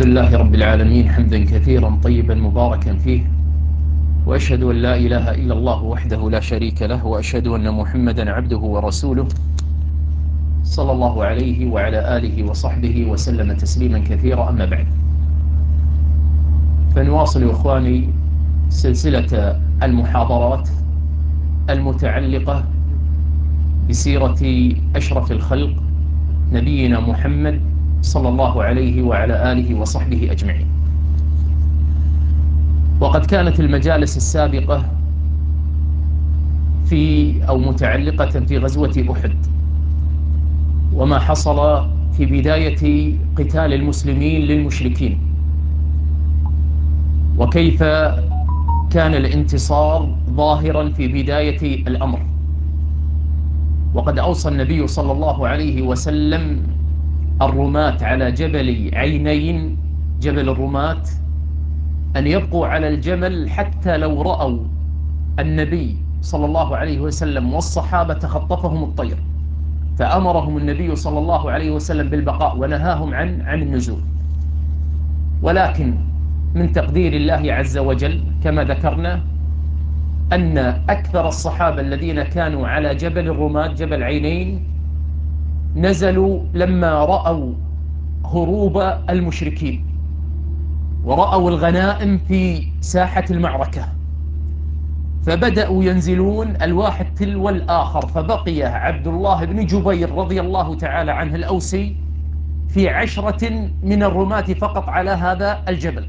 الحمد لله رب العالمين حمدا كثيرا طيبا مباركا فيه، وأشهد أن لا إله إلا الله وحده لا شريك له، وأشهد أن محمدا عبده ورسوله صلى الله عليه وعلى آله وصحبه وسلم تسليما كثيرا. أما بعد، فنواصل إخواني سلسلة المحاضرات المتعلقة بسيرة أشرف الخلق نبينا محمد صلى الله عليه وعلى آله وصحبه أجمعين. وقد كانت المجالس السابقة متعلقة في غزوة أحد، وما حصل في بداية قتال المسلمين للمشركين، وكيف كان الانتصار ظاهرا في بداية الأمر. وقد أوصى النبي صلى الله عليه وسلم الرماة على جبل عينين، جبل الرماة، أن يبقوا على الجمل حتى لو رأوا النبي صلى الله عليه وسلم والصحابة تخطفهم الطير، فأمرهم النبي صلى الله عليه وسلم بالبقاء ونهاهم عن النزول. ولكن من تقدير الله عز وجل كما ذكرنا أن أكثر الصحابة الذين كانوا على جبل الرماة جبل عينين نزلوا لما رأوا هروب المشركين ورأوا الغنائم في ساحة المعركة، فبدأوا ينزلون الواحد تلو الآخر، فبقي عبد الله بن جبير رضي الله تعالى عنه الأوسي في 10 من الرماة فقط على هذا الجبل.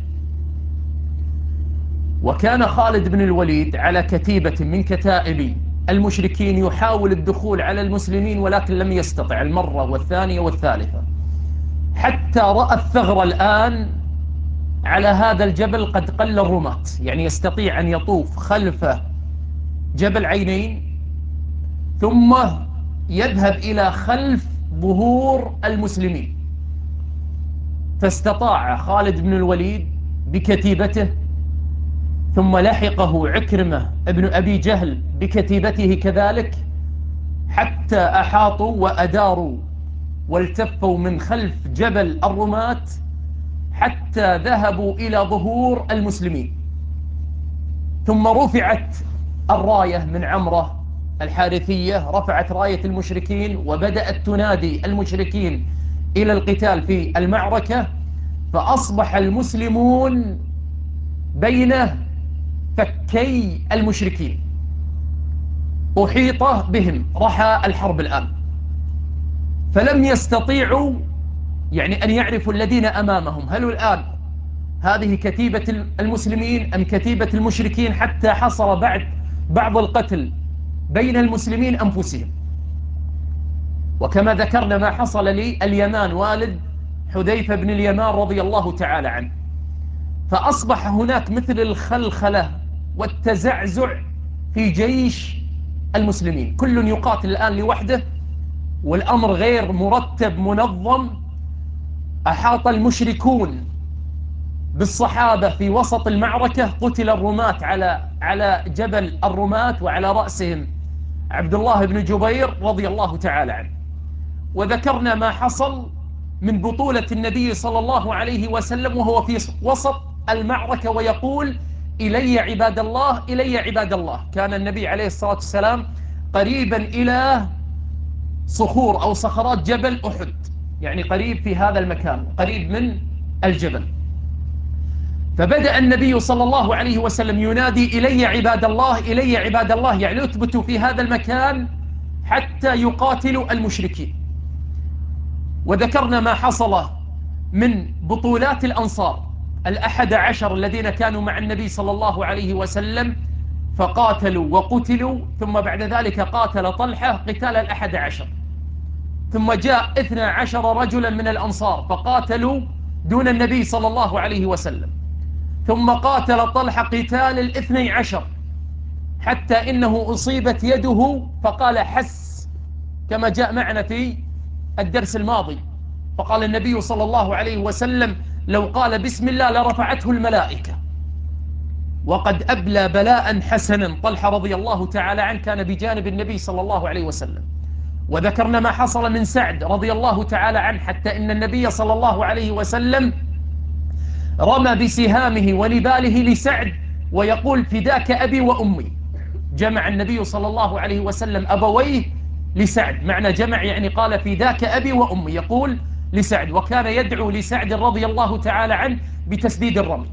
وكان خالد بن الوليد على كتيبة من كتائب المشركين يحاول الدخول على المسلمين، ولكن لم يستطع المرة والثانية والثالثة، حتى رأى الثغر الآن على هذا الجبل قد قل الرماة، يعني يستطيع أن يطوف خلف جبل عينين ثم يذهب إلى خلف ظهور المسلمين. فاستطاع خالد بن الوليد بكتيبته، ثم لحقه عكرمة ابن أبي جهل بكتيبته كذلك، حتى أحاطوا وأداروا والتفوا من خلف جبل الرماة حتى ذهبوا إلى ظهور المسلمين. ثم رفعت الراية من عمرة الحارثية، رفعت راية المشركين وبدأت تنادي المشركين إلى القتال في المعركة، فأصبح المسلمون بين فكي المشركين، أحيط بهم، رحى الحرب الآن، فلم يستطيعوا يعني أن يعرفوا الذين أمامهم، هل الآن هذه كتيبة المسلمين أم كتيبة المشركين، حتى حصل بعض القتل بين المسلمين أنفسهم. وكما ذكرنا ما حصل لي اليمان والد حذيفة بن اليمان رضي الله تعالى عنه، فأصبح هناك مثل الخلخلة والتزعزع في جيش المسلمين، كل يقاتل الآن لوحده والأمر غير مرتب منظم. أحاط المشركون بالصحابة في وسط المعركة، قتل الرماة على جبل الرماة وعلى رأسهم عبد الله بن جبير رضي الله تعالى عنه. وذكرنا ما حصل من بطولة النبي صلى الله عليه وسلم وهو في وسط المعركة ويقول: إلي عباد الله، إلي عباد الله. كان النبي عليه الصلاة والسلام قريبا إلى صخور أو صخرات جبل أحد، يعني قريب في هذا المكان، قريب من الجبل. فبدأ النبي صلى الله عليه وسلم ينادي: إلي عباد الله، إلي عباد الله، يعني اثبتوا في هذا المكان حتى يقاتلوا المشركين. وذكرنا ما حصل من بطولات الأنصار 11 الذين كانوا مع النبي صلى الله عليه وسلم، فقاتلوا وقتلوا، ثم بعد ذلك قاتل طلحة قتال 11، ثم جاء 12 رجلا من الأنصار فقاتلوا دون النبي صلى الله عليه وسلم، ثم قاتل طلحة قتال 12، حتى إنه أصيبت يده فقال حس، كما جاء معنا في الدرس الماضي، فقال النبي صلى الله عليه وسلم: لو قال بسم الله لرفعته الملائكة. وقد أبلى بلاء حسنا طلحة رضي الله تعالى عنه، كان بجانب النبي صلى الله عليه وسلم. وذكرنا ما حصل من سعد رضي الله تعالى عنه، حتى إن النبي صلى الله عليه وسلم رمى بسهامه ونباله لسعد ويقول فداك أبي وأمي. جمع النبي صلى الله عليه وسلم أبويه لسعد، معنى جمع يعني قال فداك أبي وأمي، يقول لسعد، وكان يدعو لسعد رضي الله تعالى عنه بتسديد الرمي.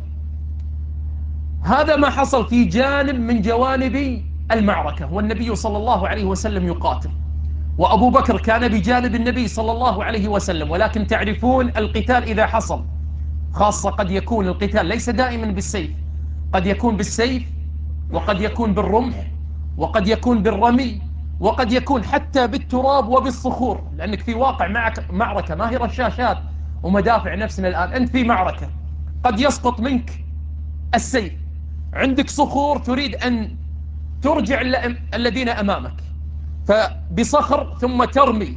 هذا ما حصل في جانب من جوانب المعركة، والنبي صلى الله عليه وسلم يقاتل، وأبو بكر كان بجانب النبي صلى الله عليه وسلم. ولكن تعرفون القتال إذا حصل، خاصة قد يكون القتال ليس دائما بالسيف، قد يكون بالسيف، وقد يكون بالرمح، وقد يكون بالرمي، وقد يكون حتى بالتراب وبالصخور. لأنك في واقع معك معركة، ما هي رشاشات ومدافع نفسنا الآن، أنت في معركة قد يسقط منك السيف، عندك صخور تريد أن ترجع الذين أمامك، فبصخر ثم ترمي،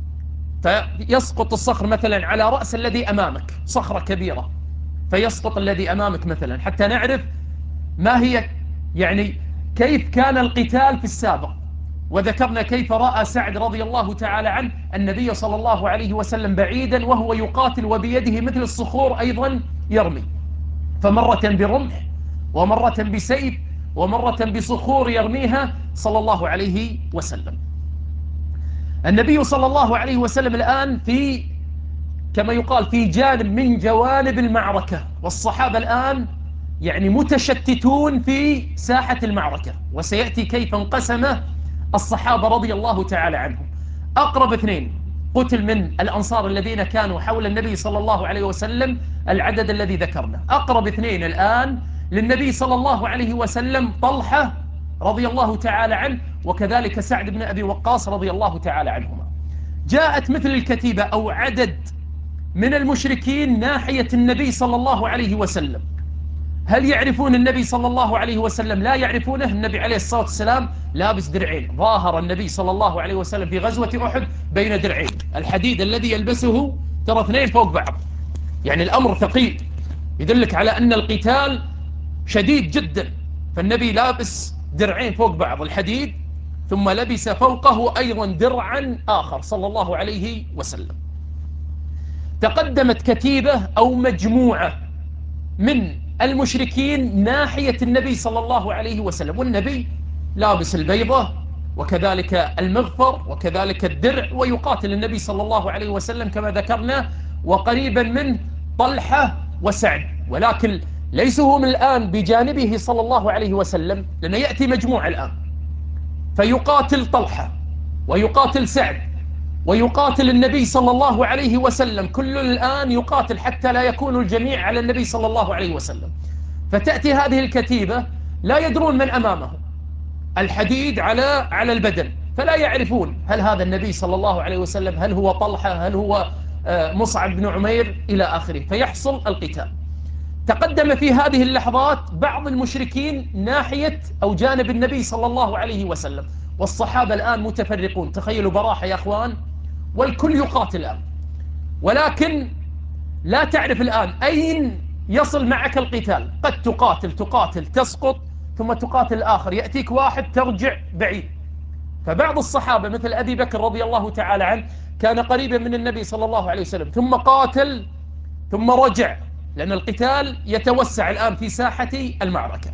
فيسقط الصخر مثلا على رأس الذي أمامك، صخرة كبيرة، فيسقط الذي أمامك مثلا، حتى نعرف ما هي يعني كيف كان القتال في السابق. وذكرنا كيف رأى سعد رضي الله تعالى عنه النبي صلى الله عليه وسلم بعيدا وهو يقاتل وبيده مثل الصخور أيضا يرمي، فمرة برمح ومرة بسيف ومرة بصخور يرميها صلى الله عليه وسلم. النبي صلى الله عليه وسلم الآن في كما يقال في جانب من جوانب المعركة، والصحابة الآن يعني متشتتون في ساحة المعركة، وسيأتي كيف انقسم الصحابة رضي الله تعالى عنهم. أقرب اثنين قتل من الأنصار الذين كانوا حول النبي صلى الله عليه وسلم العدد الذي ذكرنا، أقرب اثنين الآن للنبي صلى الله عليه وسلم طلحة رضي الله تعالى عنه، وكذلك سعد بن أبي وقاص رضي الله تعالى عنهما. جاءت مثل الكتيبة أو عدد من المشركين ناحية النبي صلى الله عليه وسلم. هل يعرفون النبي صلى الله عليه وسلم؟ لا يعرفونه. النبي عليه الصلاة والسلام لابس درعين، ظاهر النبي صلى الله عليه وسلم في غزوة أحد بين درعين، الحديد الذي يلبسه ترى اثنين فوق بعض، يعني الأمر ثقيل، يدلك على أن القتال شديد جدا. فالنبي لابس درعين فوق بعض الحديد، ثم لبس فوقه أيضا درعا آخر صلى الله عليه وسلم. تقدمت كتيبة أو مجموعة من المشركين ناحية النبي صلى الله عليه وسلم، والنبي لابس البيضة وكذلك المغفر وكذلك الدرع، ويقاتل النبي صلى الله عليه وسلم كما ذكرنا، وقريبا منه طلحة وسعد، ولكن ليسوا هم الآن بجانبه صلى الله عليه وسلم، لأنه يأتي مجموعة الآن فيقاتل طلحة ويقاتل سعد ويقاتل النبي صلى الله عليه وسلم، كل الآن يقاتل حتى لا يكون الجميع على النبي صلى الله عليه وسلم. فتأتي هذه الكتيبة لا يدرون من أمامهم، الحديد على البدن، فلا يعرفون هل هذا النبي صلى الله عليه وسلم، هل هو طلحة، هل هو مصعب بن عمير إلى آخره، فيحصل القتال. تقدم في هذه اللحظات بعض المشركين ناحية أو جانب النبي صلى الله عليه وسلم، والصحابة الآن متفرقون. تخيلوا براحة يا أخوان، والكل يقاتل الآن، ولكن لا تعرف الآن أين يصل معك القتال. قد تقاتل تسقط، ثم تقاتل الآخر، يأتيك واحد ترجع بعيد. فبعض الصحابة مثل أبي بكر رضي الله تعالى عنه كان قريبا من النبي صلى الله عليه وسلم، ثم قاتل ثم رجع، لأن القتال يتوسع الآن في ساحة المعركة.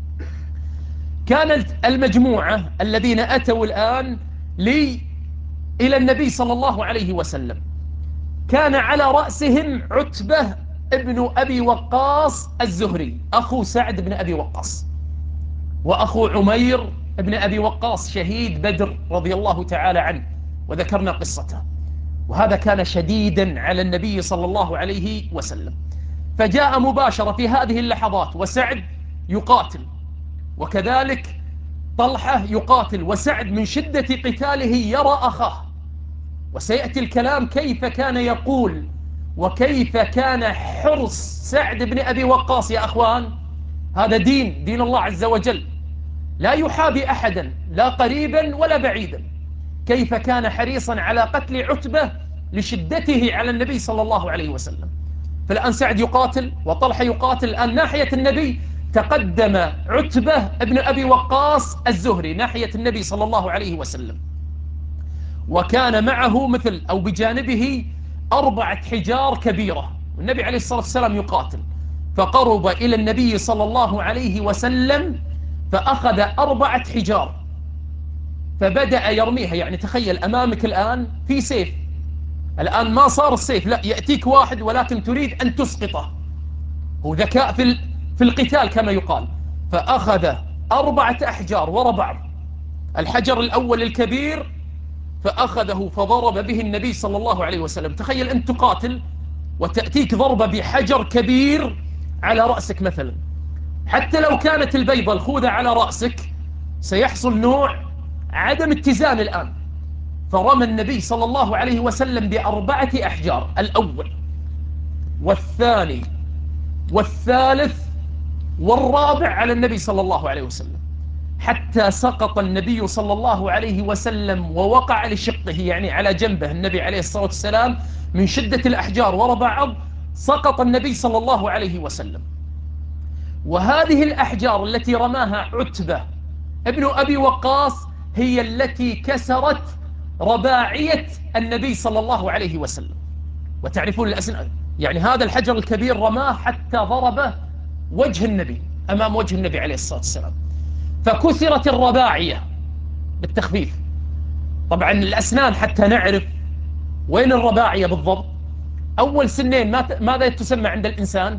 كانت المجموعة الذين أتوا الآن إلى النبي صلى الله عليه وسلم كان على رأسهم عتبة ابن أبي وقاص الزهري، أخو سعد بن أبي وقاص، وأخو عمير ابن أبي وقاص شهيد بدر رضي الله تعالى عنه، وذكرنا قصته. وهذا كان شديدا على النبي صلى الله عليه وسلم، فجاء مباشرة في هذه اللحظات، وسعد يقاتل وكذلك طلحة يقاتل، وسعد من شدة قتاله يرى أخاه. وسيأتي الكلام كيف كان يقول وكيف كان حرص سعد بن أبي وقاص يا أخوان. هذا دين الله عز وجل، لا يحابي أحدا لا قريبا ولا بعيدا. كيف كان حريصا على قتل عتبة لشدته على النبي صلى الله عليه وسلم. فالآن سعد يقاتل وطلحة يقاتل. الآن ناحية النبي تقدم عتبة ابن أبي وقاص الزهري ناحية النبي صلى الله عليه وسلم، وكان معه مثل أو بجانبه 4 حجار كبيرة، والنبي عليه الصلاة والسلام يقاتل. فقرب إلى النبي صلى الله عليه وسلم فأخذ 4 حجار فبدأ يرميها. يعني تخيل أمامك الآن في سيف، الآن ما صار السيف، لا، يأتيك واحد ولكن تريد أن تسقطه. هو ذكاء في القتال كما يقال. فأخذ 4 أحجار وراء بعض، الحجر الأول الكبير فأخذه فضرب به النبي صلى الله عليه وسلم. تخيل أنت تقاتل وتأتيك ضربة بحجر كبير على رأسك مثلا، حتى لو كانت البيضة الخوذة على رأسك سيحصل نوع عدم اتزان الآن. فرمى النبي صلى الله عليه وسلم ب4 أحجار، الأول والثاني والثالث والرابع على النبي صلى الله عليه وسلم، حتى سقط النبي صلى الله عليه وسلم ووقع لشقه، يعني على جنبه النبي عليه الصلاة والسلام. من شدة الأحجار وراء بعض سقط النبي صلى الله عليه وسلم. وهذه الأحجار التي رماها عتبة ابن أبي وقاص هي التي كسرت رباعية النبي صلى الله عليه وسلم. وتعرفون الأسنان، يعني هذا الحجر الكبير رماه حتى ضرب وجه النبي، أمام وجه النبي عليه الصلاة والسلام، فكسرت الرباعية بالتخفيف. طبعا الأسنان حتى نعرف وين الرباعية بالضبط. أول سنين ماذا تسمى عند الإنسان؟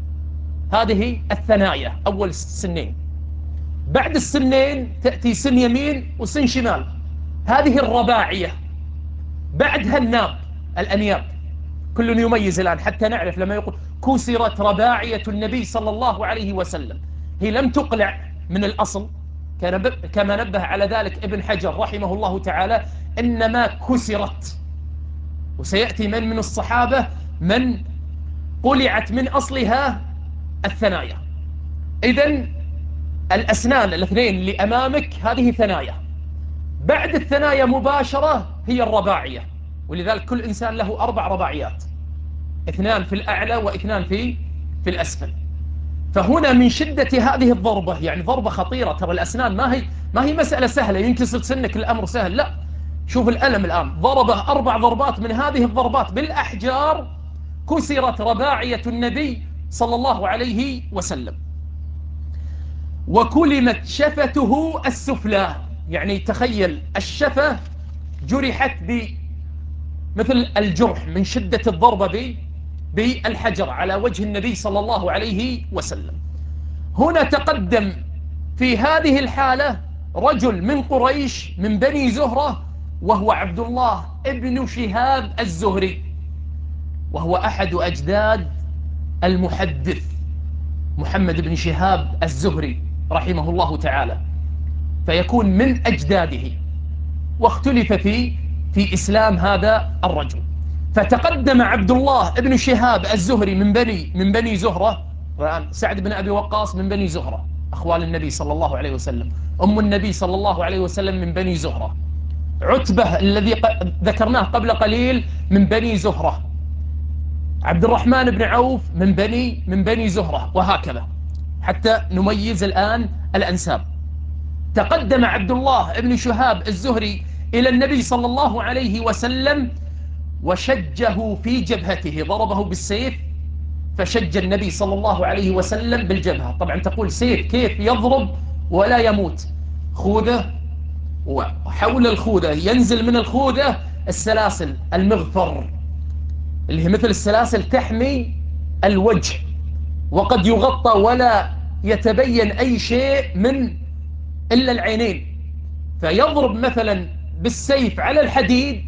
هذه الثنايا، أول سنين. بعد السنين تأتي سن يمين وسن شمال، هذه الرباعية. بعدها الناب، الأنياب. كل يميز الآن حتى نعرف لما يقول كسرت رباعية النبي صلى الله عليه وسلم، هي لم تقلع من الأصل كما نبه على ذلك ابن حجر رحمه الله تعالى، إنما كسرت. وسيأتي من الصحابة من قلعت من أصلها الثنايا. إذن الأسنان الاثنين اللي أمامك هذه ثنايا، بعد الثنايا مباشرة هي الرباعية. ولذلك كل إنسان له 4 رباعيات، 2 في الأعلى و2 في الأسفل. فهنا من شدة هذه الضربة، يعني ضربة خطيرة. ترى الأسنان ما هي مسألة سهلة ينكسر سنك الأمر سهل، لا. شوف الألم الآن، ضربه 4 ضربات من هذه الضربات بالأحجار كسرت رباعية النبي صلى الله عليه وسلم. وكلمت شفته السفلى، يعني تخيل الشفة جرحت مثل الجرح من شدة الضربة بالحجر على وجه النبي صلى الله عليه وسلم. هنا تقدم في هذه الحالة رجل من قريش من بني زهرة، وهو عبد الله ابن شهاب الزهري، وهو أحد أجداد المحدث محمد بن شهاب الزهري رحمه الله تعالى، فيكون من أجداده. واختلف في إسلام هذا الرجل. فتقدم عبد الله ابن شهاب الزهري من بني زهرة. سعد بن أبي وقاص من بني زهرة، أخوال النبي صلى الله عليه وسلم. أم النبي صلى الله عليه وسلم من بني زهرة. عتبة الذي ذكرناه قبل قليل من بني زهرة. عبد الرحمن بن عوف من بني زهرة، وهكذا حتى نميز الآن الأنساب. تقدم عبد الله بن شهاب الزهري إلى النبي صلى الله عليه وسلم وشجه في جبهته، ضربه بالسيف فشج النبي صلى الله عليه وسلم بالجبهة. طبعا تقول سيف كيف يضرب ولا يموت؟ خوذة، وحول الخوذة ينزل من الخوذة السلاسل المغفر اللي هي مثل السلاسل تحمي الوجه، وقد يغطى ولا يتبين أي شيء إلا العينين. فيضرب مثلا بالسيف على الحديد،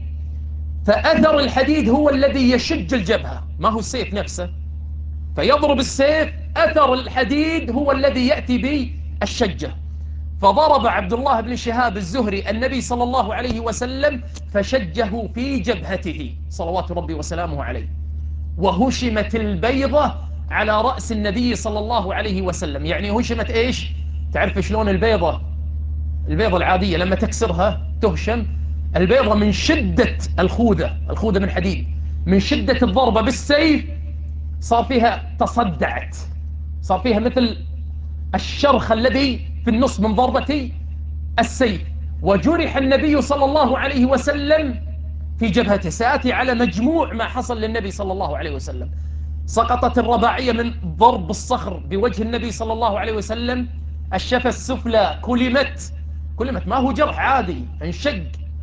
فأثر الحديد هو الذي يشج الجبهة، ما هو السيف نفسه. فيضرب السيف، أثر الحديد هو الذي يأتي بالشجة. فضرب عبد الله بن شهاب الزهري النبي صلى الله عليه وسلم فشجه في جبهته صلوات ربي وسلامه عليه، وهشمت البيضة على رأس النبي صلى الله عليه وسلم. يعني هشمت إيش؟ تعرف شلون البيضة العادية لما تكسرها تهشم؟ البيضة من شدة الخوذة من حديد، من شدة الضربة بالسيف صار فيها تصدعت، صار فيها مثل الشرخ الذي في النص من ضربة السيف. وجرح النبي صلى الله عليه وسلم في جبهته. سآتي على مجموع ما حصل للنبي صلى الله عليه وسلم. سقطت الرباعية من ضرب الصخر بوجه النبي صلى الله عليه وسلم. الشفة السفلى كلمت، ما هو جرح عادي، انشق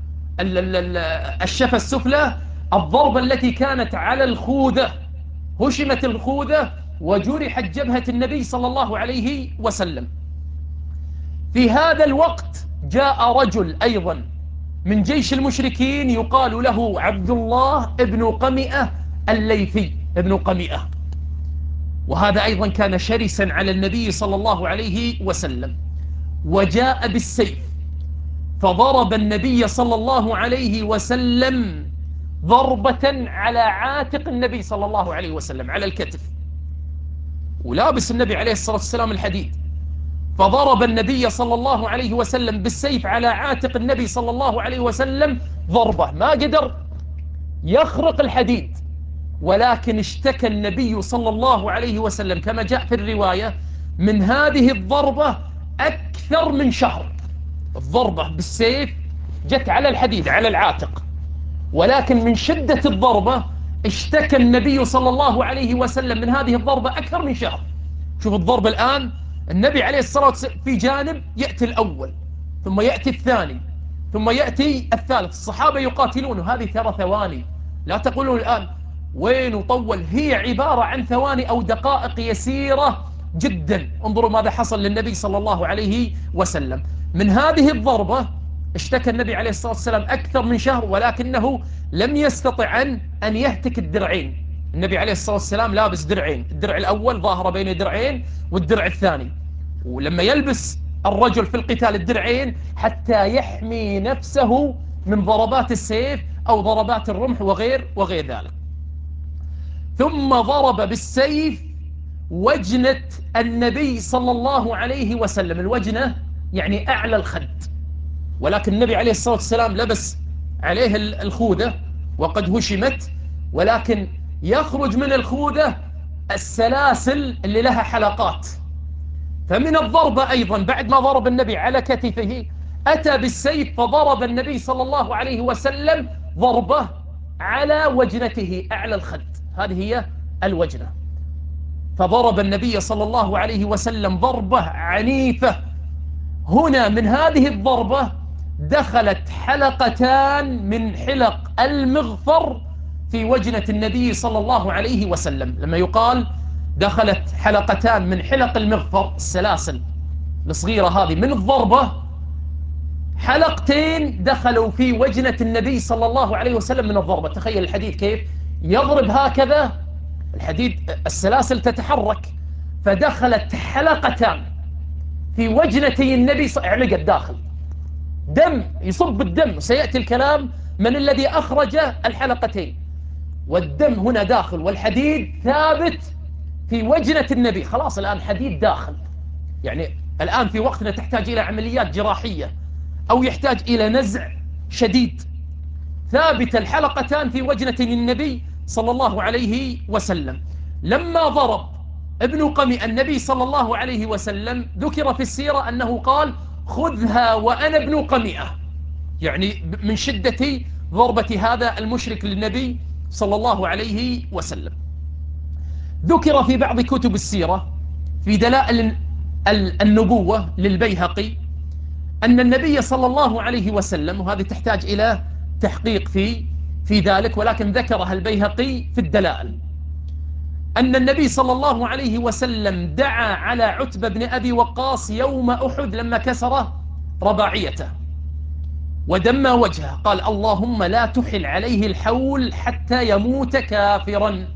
الشفة السفلى. الضربة التي كانت على الخوذة، هشمت الخوذة وجرحت جبهة النبي صلى الله عليه وسلم. في هذا الوقت جاء رجل أيضا من جيش المشركين يقال له عبد الله ابن قمئة الليثي ابن قمئة، وهذا أيضا كان شرسا على النبي صلى الله عليه وسلم، وجاء بالسيف فضرب النبي صلى الله عليه وسلم ضربة على عاتق النبي صلى الله عليه وسلم، على الكتف، ولابس النبي عليه الصلاة والسلام الحديد، فضرب النبي صلى الله عليه وسلم بالسيف على عاتق النبي صلى الله عليه وسلم ضربة ما قدر يخرق الحديد، ولكن اشتكى النبي صلى الله عليه وسلم كما جاء في الرواية من هذه الضربة أكثر من شهر. الضربة بالسيف جت على الحديد على العاتق، ولكن من شدة الضربة اشتكى النبي صلى الله عليه وسلم من هذه الضربة أكثر من شهر. شوف الضرب الآن، النبي عليه الصلاة والسلام في جانب يأتي الأول، ثم يأتي الثاني، ثم يأتي الثالث، الصحابة يقاتلون، هذه ترى ثواني، لا تقولون الآن وين وطول، هي عبارة عن ثواني أو دقائق يسيرة جدا. انظروا ماذا حصل للنبي صلى الله عليه وسلم من هذه الضربة. اشتكى النبي عليه الصلاة والسلام أكثر من شهر، ولكنه لم يستطع أن يهتك الدرعين. النبي عليه الصلاة والسلام لابس درعين، الدرع الأول ظاهر بين درعين والدرع الثاني، ولما يلبس الرجل في القتال الدرعين حتى يحمي نفسه من ضربات السيف أو ضربات الرمح وغير ذلك. ثم ضرب بالسيف وجنة النبي صلى الله عليه وسلم. الوجنة يعني أعلى الخد، ولكن النبي عليه الصلاة والسلام لبس عليه الخوذة وقد هشمت، ولكن يخرج من الخوذة السلاسل اللي لها حلقات. فمن الضربة أيضا بعد ما ضرب النبي على كتفه أتى بالسيف فضرب النبي صلى الله عليه وسلم ضربة على وجنته أعلى الخد، هذه هي الوجنة. فضرب النبي صلى الله عليه وسلم ضربة عنيفة. هنا من هذه الضربة دخلت حلقتان من حلق المغفر في وجنة النبي صلى الله عليه وسلم. لما يقال دخلت حلقتان من حلق المغفر، السلاسل الصغيرة هذه من الضربة، حلقتين دخلوا في وجنة النبي صلى الله عليه وسلم من الضربة. تخيل الحديد كيف يضرب هكذا، الحديد السلاسل تتحرك، فدخلت حلقتان في وجنتي النبي علقت داخل دم، يصب الدم، سيأتي الكلام من الذي أخرج الحلقتين، والدم هنا داخل والحديد ثابت في وجنة النبي. خلاص الآن حديد داخل، يعني الآن في وقتنا تحتاج إلى عمليات جراحية أو يحتاج إلى نزع شديد. ثابت الحلقتان في وجنة النبي صلى الله عليه وسلم. لما ضرب ابن قمئة النبي صلى الله عليه وسلم ذكر في السيرة أنه قال خذها وأنا ابن قمئة، يعني من شدة ضربة هذا المشرك للنبي صلى الله عليه وسلم. ذكر في بعض كتب السيرة في دلائل النبوة للبيهقي أن النبي صلى الله عليه وسلم، وهذه تحتاج إلى تحقيق في ذلك، ولكن ذكرها البيهقي في الدلائل، أن النبي صلى الله عليه وسلم دعا على عتبة بن أبي وقاص يوم أحد لما كسر رباعيته ودمى وجهه، قال اللهم لا تحل عليه الحول حتى يموت كافرا.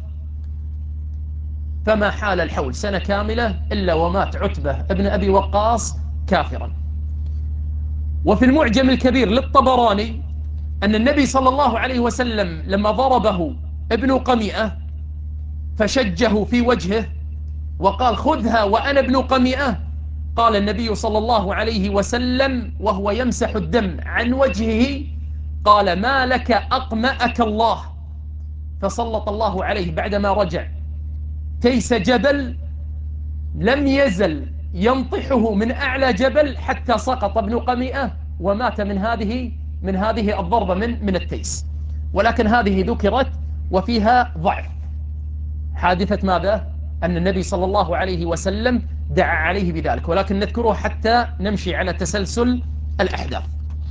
فما حال الحول سنة كاملة إلا ومات عتبة ابن أبي وقاص كافرا. وفي المعجم الكبير للطبراني أن النبي صلى الله عليه وسلم لما ضربه ابن قمئة فشجه في وجهه وقال خذها وأنا ابن قمئة، قال النبي صلى الله عليه وسلم وهو يمسح الدم عن وجهه، قال ما لك أقمأك الله، فسلط الله عليه بعدما رجع تيس جبل لم يزل ينطحه من أعلى جبل حتى سقط ابن قمئة ومات من هذه الضربة من التيس. ولكن هذه ذكرت وفيها ضعف، حادثة ماذا؟ أن النبي صلى الله عليه وسلم دعا عليه بذلك، ولكن نذكره حتى نمشي على تسلسل الأحداث.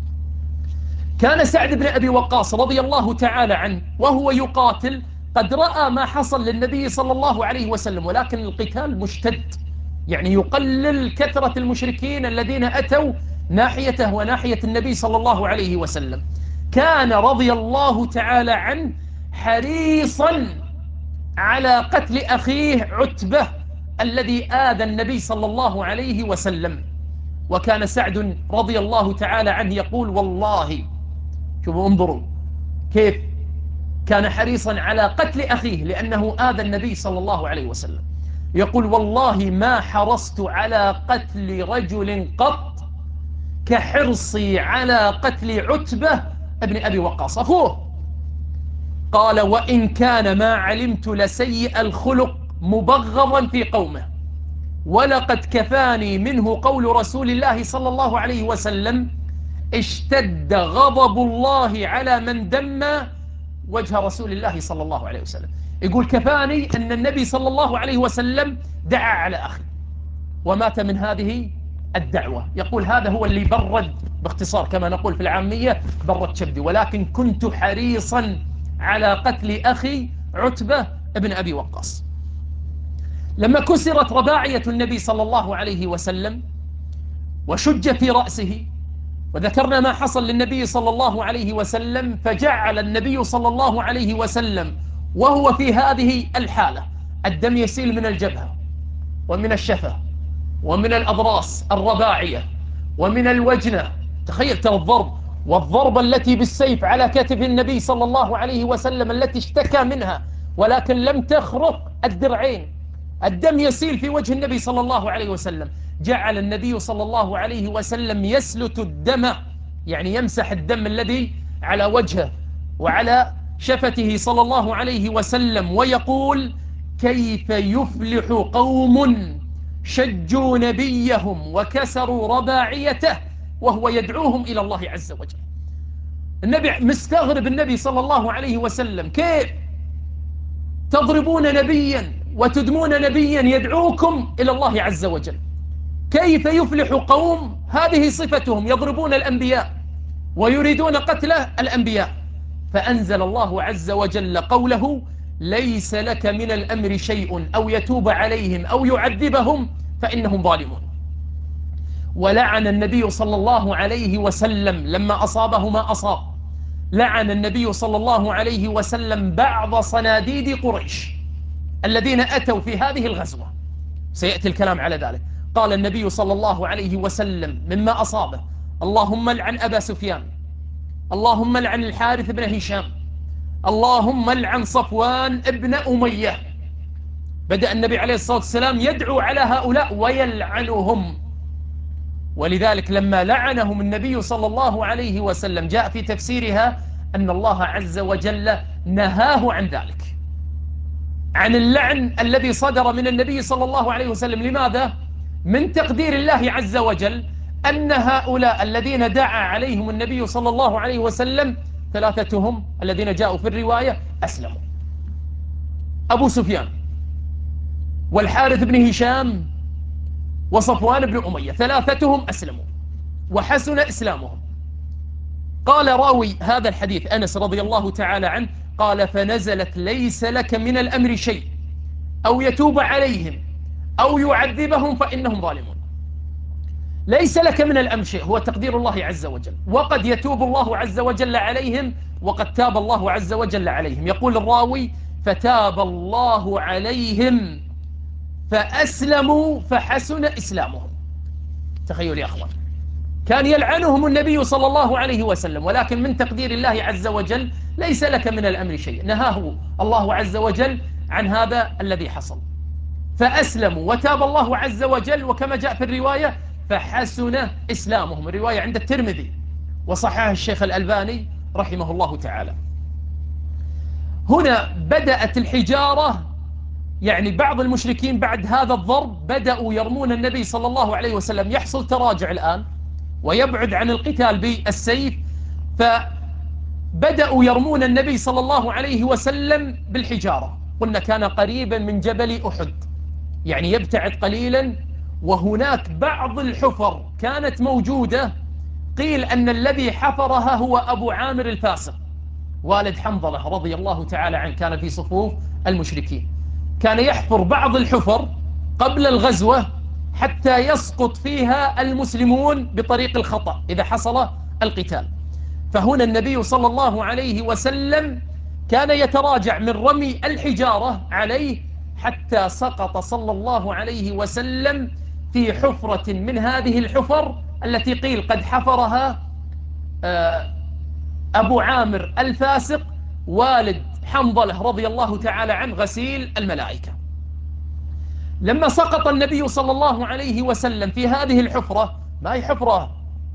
كان سعد بن أبي وقاص رضي الله تعالى عنه وهو يقاتل قد رأى ما حصل للنبي صلى الله عليه وسلم، ولكن القتال مشتد، يعني يقلل كثرة المشركين الذين أتوا ناحيته وناحية النبي صلى الله عليه وسلم. كان رضي الله تعالى عنه حريصا على قتل أخيه عتبة الذي آذى النبي صلى الله عليه وسلم. وكان سعد رضي الله تعالى عنه يقول والله، شوفوا انظروا كيف كان حريصا على قتل أخيه لأنه آذى النبي صلى الله عليه وسلم. يقول والله ما حرصت على قتل رجل قط كحرصي على قتل عتبة ابن أبي وقاص أخوه. قال وإن كان ما علمت لسيء الخلق مبغضا في قومه، ولقد كفاني منه قول رسول الله صلى الله عليه وسلم اشتد غضب الله على من دم وجه رسول الله صلى الله عليه وسلم. يقول كفاني أن النبي صلى الله عليه وسلم دعا على أخي ومات من هذه الدعوة. يقول هذا هو اللي برد، باختصار كما نقول في العامية، برد شبدي. ولكن كنت حريصا على قتل أخي عتبة ابن أبي وقاص. لما كسرت رباعية النبي صلى الله عليه وسلم وشج في رأسه، وذكرنا ما حصل للنبي صلى الله عليه وسلم، فجعل النبي صلى الله عليه وسلم وهو في هذه الحالة الدم يسيل من الجبهة ومن الشفة ومن الأضراس الرباعية ومن الوجنة. تخيل ترى الضرب، والضربة التي بالسيف على كتف النبي صلى الله عليه وسلم التي اشتكى منها ولكن لم تخرق الدرعين، الدم يسيل في وجه النبي صلى الله عليه وسلم. جعل النبي صلى الله عليه وسلم يسلت الدم، يعني يمسح الدم الذي على وجهه وعلى شفته صلى الله عليه وسلم، ويقول كيف يفلح قوم شجوا نبيهم وكسروا رباعيته وهو يدعوهم إلى الله عز وجل. النبي مستغرب، النبي صلى الله عليه وسلم، كيف تضربون نبيا وتدمون نبيا يدعوكم إلى الله عز وجل؟ كيف يفلح قوم هذه صفتهم يضربون الأنبياء ويريدون قتل الأنبياء؟ فأنزل الله عز وجل قوله ليس لك من الأمر شيء أو يتوب عليهم أو يعذبهم فإنهم ظالمون. ولعن النبي صلى الله عليه وسلم لما أصابه ما أصاب، لعن النبي صلى الله عليه وسلم بعض صناديد قريش الذين أتوا في هذه الغزوة، سيأتي الكلام على ذلك. قال النبي صلى الله عليه وسلم مما أصابه اللهم لعن أبا سفيان، اللهم لعن الحارث بن هشام، اللهم لعن صفوان ابن أمية. بدأ النبي عليه الصلاة والسلام يدعو على هؤلاء ويلعنهم. ولذلك لما لعنهم النبي صلى الله عليه وسلم جاء في تفسيرها أن الله عز وجل نهاه عن ذلك، عن اللعن الذي صدر من النبي صلى الله عليه وسلم. لماذا؟ من تقدير الله عز وجل أن هؤلاء الذين دعا عليهم النبي صلى الله عليه وسلم ثلاثتهم الذين جاءوا في الرواية أسلموا: أبو سفيان والحارث بن هشام وصفوان بن أمية، ثلاثتهم أسلموا وحسن إسلامهم. قال راوي هذا الحديث أنس رضي الله تعالى عنه قال فنزلت ليس لك من الأمر شيء أو يتوب عليهم أو يعذبهم فإنهم ظالمون. ليس لك من الأمر شيء هو تقدير الله عز وجل، وقد يتوب الله عز وجل عليهم وقد تاب الله عز وجل عليهم. يقول الراوي فتاب الله عليهم فأسلموا فحسن إسلامهم. تخيل يا أخوان، كان يلعنهم النبي صلى الله عليه وسلم، ولكن من تقدير الله عز وجل ليس لك من الأمر شيء، نهاه الله عز وجل عن هذا الذي حصل، فأسلموا وتاب الله عز وجل. وكما جاء في الرواية فحسن إسلامهم، الرواية عند الترمذي وصححها الشيخ الألباني رحمه الله تعالى. هنا بدأت الحجارة، يعني بعض المشركين بعد هذا الضرب بدأوا يرمون النبي صلى الله عليه وسلم. يحصل تراجع الآن ويبعد عن القتال بالسيف، فبدأوا يرمون النبي صلى الله عليه وسلم بالحجارة. قلنا كان قريبا من جبل أحد، يعني يبتعد قليلا. وهناك بعض الحفر كانت موجودة، قيل أن الذي حفرها هو أبو عامر الفاسق والد حنظلة رضي الله تعالى عنه، كان في صفوف المشركين. كان يحفر بعض الحفر قبل الغزوة حتى يسقط فيها المسلمون بطريق الخطأ إذا حصل القتال. فهنا النبي صلى الله عليه وسلم كان يتراجع من رمي الحجارة عليه حتى سقط صلى الله عليه وسلم في حفرة من هذه الحفر التي قيل قد حفرها أبو عامر الفاسق والد حنظلة رضي الله تعالى عنه غسيل الملائكة. لما سقط النبي صلى الله عليه وسلم في هذه الحفرة، ما هي حفرة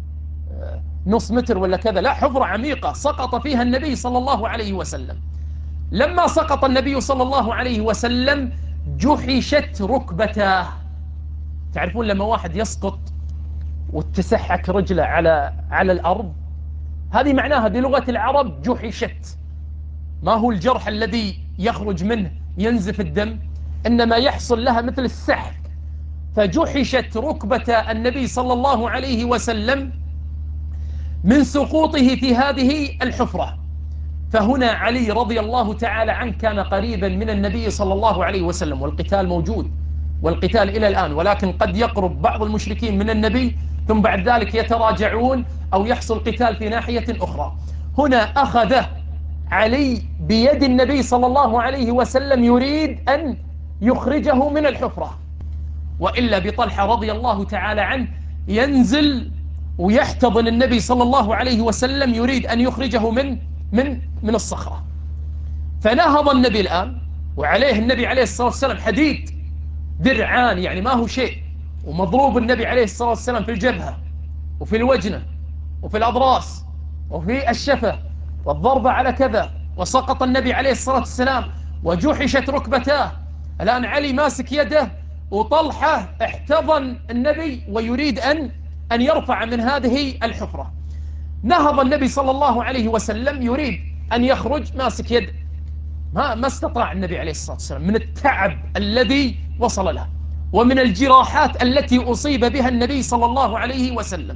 نص متر ولا كذا، لا، حفرة عميقة سقط فيها النبي صلى الله عليه وسلم. لما سقط النبي صلى الله عليه وسلم جحشت ركبتاه. تعرفون لما واحد يسقط وتسحك رجله على الأرض، هذه معناها بلغة العرب جحشت. ما هو الجرح الذي يخرج منه ينزف الدم، إنما يحصل لها مثل السحك. فجحشت ركبة النبي صلى الله عليه وسلم من سقوطه في هذه الحفرة. فهنا علي رضي الله تعالى عنه كان قريبا من النبي صلى الله عليه وسلم، والقتال موجود والقتال إلى الآن، ولكن قد يقرب بعض المشركين من النبي ثم بعد ذلك يتراجعون أو يحصل قتال في ناحية أخرى. هنا أخذ علي بيد النبي صلى الله عليه وسلم يريد أن يخرجه من الحفرة، وإلا بطلحة رضي الله تعالى عنه ينزل ويحتضن النبي صلى الله عليه وسلم يريد أن يخرجه من الصخرة. فنهض النبي الآن وعليه النبي عليه الصلاة والسلام حديد، درعان يعني ما هو شيء، ومضروب النبي عليه الصلاة والسلام في الجبهة وفي الوجنة وفي الأضراس وفي الشفة، والضربة على كذا، وسقط النبي عليه الصلاة والسلام وجحشت ركبتاه. الآن علي ماسك يده، وطلحة احتضن النبي ويريد أن يرفع من هذه الحفرة. نهض النبي صلى الله عليه وسلم يريد أن يخرج ماسك يد، ما استطاع النبي عليه الصلاة والسلام من التعب الذي وصل له ومن الجراحات التي أصيب بها النبي صلى الله عليه وسلم.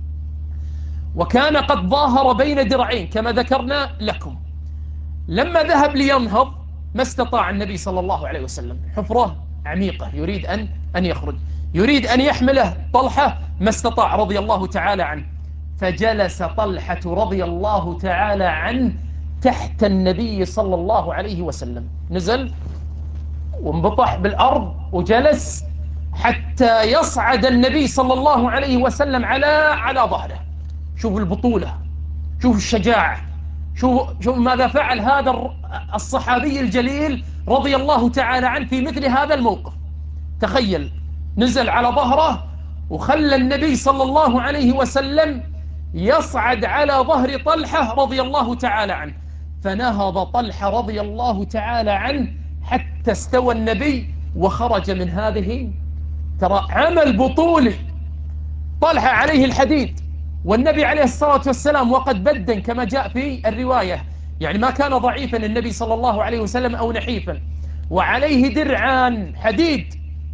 وكان قد ظاهر بين درعين كما ذكرنا لكم. لما ذهب لينهض ما استطاع النبي صلى الله عليه وسلم، حفرة عميقة، يريد أن يخرج، يريد أن يحمله طلحة، ما استطاع رضي الله تعالى عنه. فجلس طلحة رضي الله تعالى عنه تحت النبي صلى الله عليه وسلم، نزل وانبطح بالأرض وجلس حتى يصعد النبي صلى الله عليه وسلم على ظهره. شوف البطولة، شوف الشجاعة، شوف ماذا فعل هذا الصحابي الجليل رضي الله تعالى عنه في مثل هذا الموقف. تخيل، نزل على ظهره وخلى النبي صلى الله عليه وسلم يصعد على ظهر طلحة رضي الله تعالى عنه. فنهض طلحة رضي الله تعالى عنه حتى استوى النبي وخرج من هذه. ترى عمل بطولي، طلحة عليه الحديد والنبي عليه الصلاة والسلام وقد بدن كما جاء في الرواية، يعني ما كان ضعيفا النبي صلى الله عليه وسلم أو نحيفا، وعليه درعان حديد.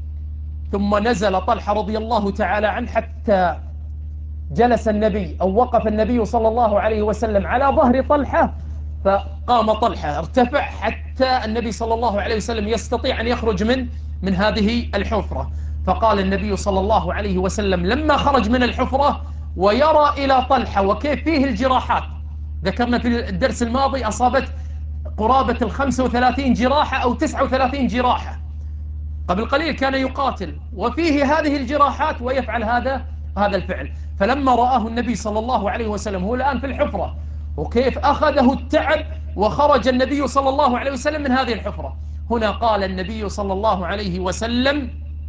ثم نزل طلحة رضي الله تعالى عنه حتى جلس النبي أو وقف النبي صلى الله عليه وسلم على ظهر طلحة، فقام طلحة ارتفع حتى النبي صلى الله عليه وسلم يستطيع أن يخرج من هذه الحفرة. فقال النبي صلى الله عليه وسلم لما خرج من الحفرة ويرى إلى طلحة وكيف فيه الجراحات، ذكرنا في الدرس الماضي أصابت قرابة 35 جراحة أو 39 جراحة، قبل قليل كان يقاتل وفيه هذه الجراحات ويفعل هذا الفعل. فلما رآه النبي صلى الله عليه وسلم هو الآن في الحفرة وكيف أخذه التعب وخرج النبي صلى الله عليه وسلم من هذه الحفرة، هنا قال النبي صلى الله عليه وسلم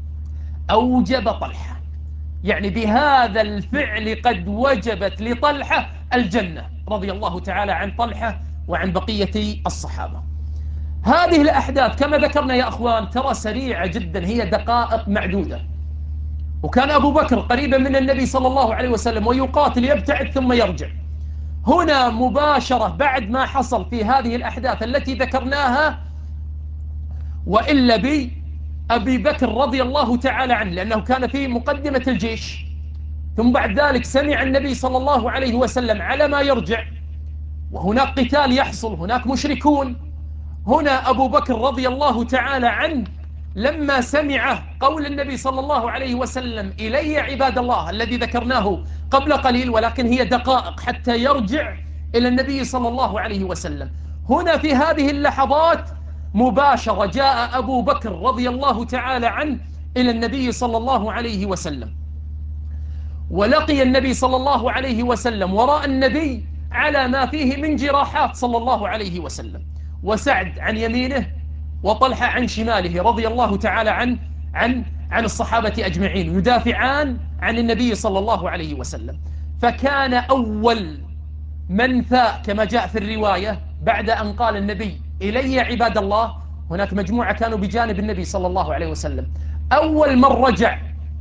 أوجب طلحة، يعني بهذا الفعل قد وجبت لطلحة الجنة رضي الله تعالى عن طلحة وعن بقية الصحابة. هذه الأحداث كما ذكرنا يا أخوان ترى سريعة جدا، هي دقائق معدودة. وكان أبو بكر قريبا من النبي صلى الله عليه وسلم ويقاتل يبتعد ثم يرجع. هنا مباشرة بعد ما حصل في هذه الأحداث التي ذكرناها وإلا بأبي بكر رضي الله تعالى عنه، لأنه كان في مقدمة الجيش. ثم بعد ذلك سمع النبي صلى الله عليه وسلم على ما يرجع، وهناك قتال يحصل، هناك مشركون. هنا أبو بكر رضي الله تعالى عنه لما سمع قول النبي صلى الله عليه وسلم إلي عباد الله الذي ذكرناه قبل قليل، ولكن هي دقائق حتى يرجع إلى النبي صلى الله عليه وسلم. هنا في هذه اللحظات مباشرة جاء أبو بكر رضي الله تعالى عنه إلى النبي صلى الله عليه وسلم، ولقي النبي صلى الله عليه وسلم وراء النبي على ما فيه من جراحات صلى الله عليه وسلم، وسعد عن يمينه وطلحة عن شماله رضي الله تعالى عن الصحابة أجمعين يدافعان عن النبي صلى الله عليه وسلم. فكان أول من فاء كما جاء في الرواية بعد أن قال النبي إلي عباد الله، هناك مجموعة كانوا بجانب النبي صلى الله عليه وسلم، أول من رجع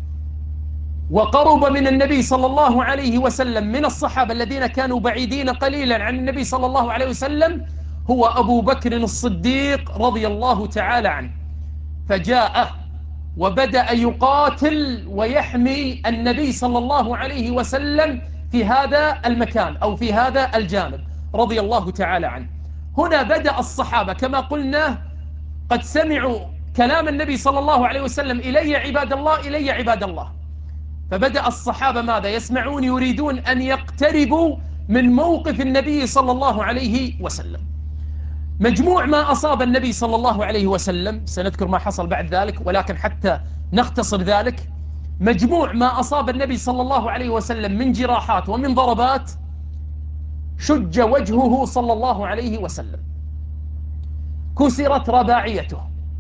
وقرب من النبي صلى الله عليه وسلم من الصحابة الذين كانوا بعيدين قليلا عن النبي صلى الله عليه وسلم هو أبو بكر الصديق رضي الله تعالى عنه. فجاء وبدأ يقاتل ويحمي النبي صلى الله عليه وسلم في هذا المكان أو في هذا الجانب رضي الله تعالى عنه. هنا بدأ الصحابة كما قلنا قد سمعوا كلام النبي صلى الله عليه وسلم إلي عباد الله إلي عباد الله، فبدأ الصحابة ماذا يسمعون؟ يريدون أن يقتربوا من موقف النبي صلى الله عليه وسلم. مجموع ما أصاب النبي صلى الله عليه وسلم، سنذكر ما حصل بعد ذلك ولكن حتى نختصر ذلك، مجموع ما أصاب النبي صلى الله عليه وسلم من جراحات ومن ضربات: شج وجهه صلى الله عليه وسلم، كسرت رباعيته،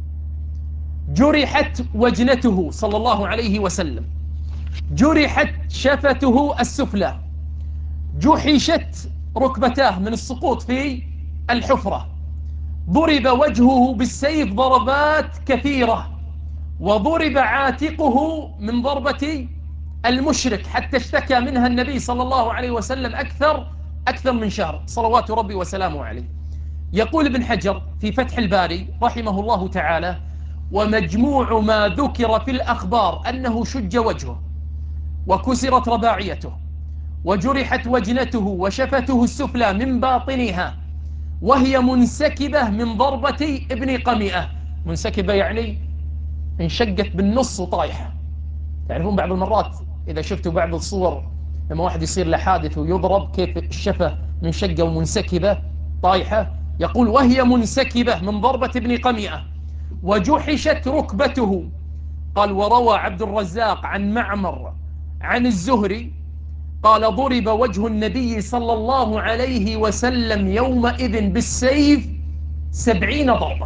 جرحت وجنته صلى الله عليه وسلم، جرحت شفته السفلى، جحشت ركبتاه من السقوط في الحفرة، ضرب وجهه بالسيف ضربات كثيرة، وضرب عاتقه من ضربة المشرك حتى اشتكى منها النبي صلى الله عليه وسلم أكثر من شهر صلوات ربي وسلامه عليه. يقول ابن حجر في فتح الباري رحمه الله تعالى: ومجموع ما ذكر في الأخبار أنه شج وجهه وكسرت رباعيته وجرحت وجنته وشفته السفلى من باطنها وهي منسكبة من ضربة ابن قمئة. منسكبة يعني انشقت بالنص وطايحة. تعرفون بعض المرات إذا شفتوا بعض الصور لما واحد يصير له حادث ويضرب كيف الشفة منشقة ومنسكبة طايحة، يقول وهي منسكبة من ضربة ابن قمئة وجحشت ركبته. قال: وروى عبد الرزاق عن معمر عن الزهري قال: ضرب وجه النبي صلى الله عليه وسلم يومئذ بالسيف 70 ضربة.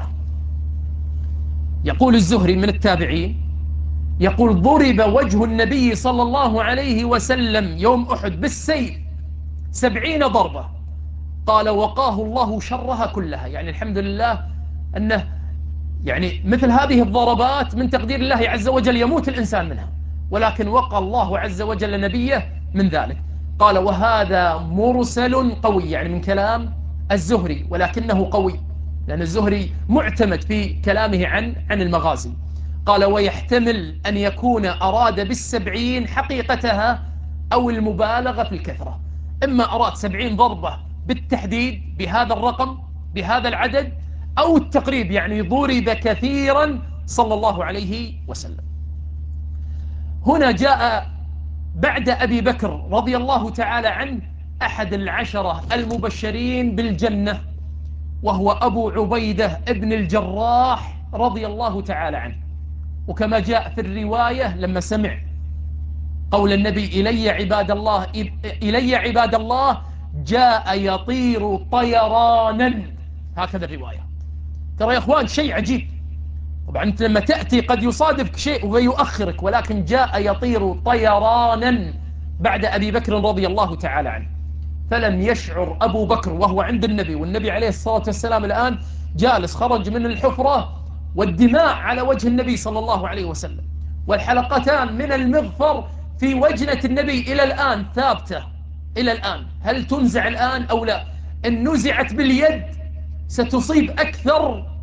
يقول الزهري من التابعين، يقول: ضرب وجه النبي صلى الله عليه وسلم يوم أحد بالسيف 70 ضربة. قال: وقاه الله شرها كلها. يعني الحمد لله أنه يعني مثل هذه الضربات من تقدير الله عز وجل يموت الإنسان منها، ولكن وقى الله عز وجل نبيه من ذلك. قال: وهذا مرسل قوي، يعني من كلام الزهري، ولكنه قوي لأن الزهري معتمد في كلامه عن المغازي. قال: ويحتمل أن يكون أراد بالسبعين حقيقتها أو المبالغة في الكثرة، إما أراد 70 ضربة بالتحديد بهذا الرقم بهذا العدد، أو التقريب يعني ضرب كثيرا صلى الله عليه وسلم. هنا جاء بعد أبي بكر رضي الله تعالى عنه أحد العشرة المبشرين بالجنة، وهو أبو عبيدة ابن الجراح رضي الله تعالى عنه. وكما جاء في الرواية لما سمع قول النبي إلي عباد الله إلي عباد الله جاء يطير طيرانا، هكذا الرواية. ترى يا أخوان شيء عجيب، طبعا أنت لما تأتي قد يصادفك شيء ويؤخرك، ولكن جاء يطير طيرانا بعد أبي بكر رضي الله تعالى عنه. فلم يشعر أبو بكر وهو عند النبي، والنبي عليه الصلاة والسلام الآن جالس خرج من الحفرة والدماء على وجه النبي صلى الله عليه وسلم، والحلقتان من المغفر في وجنة النبي إلى الآن ثابتة إلى الآن. هل تنزع الآن أو لا؟ إن نزعت باليد ستصيب أكثر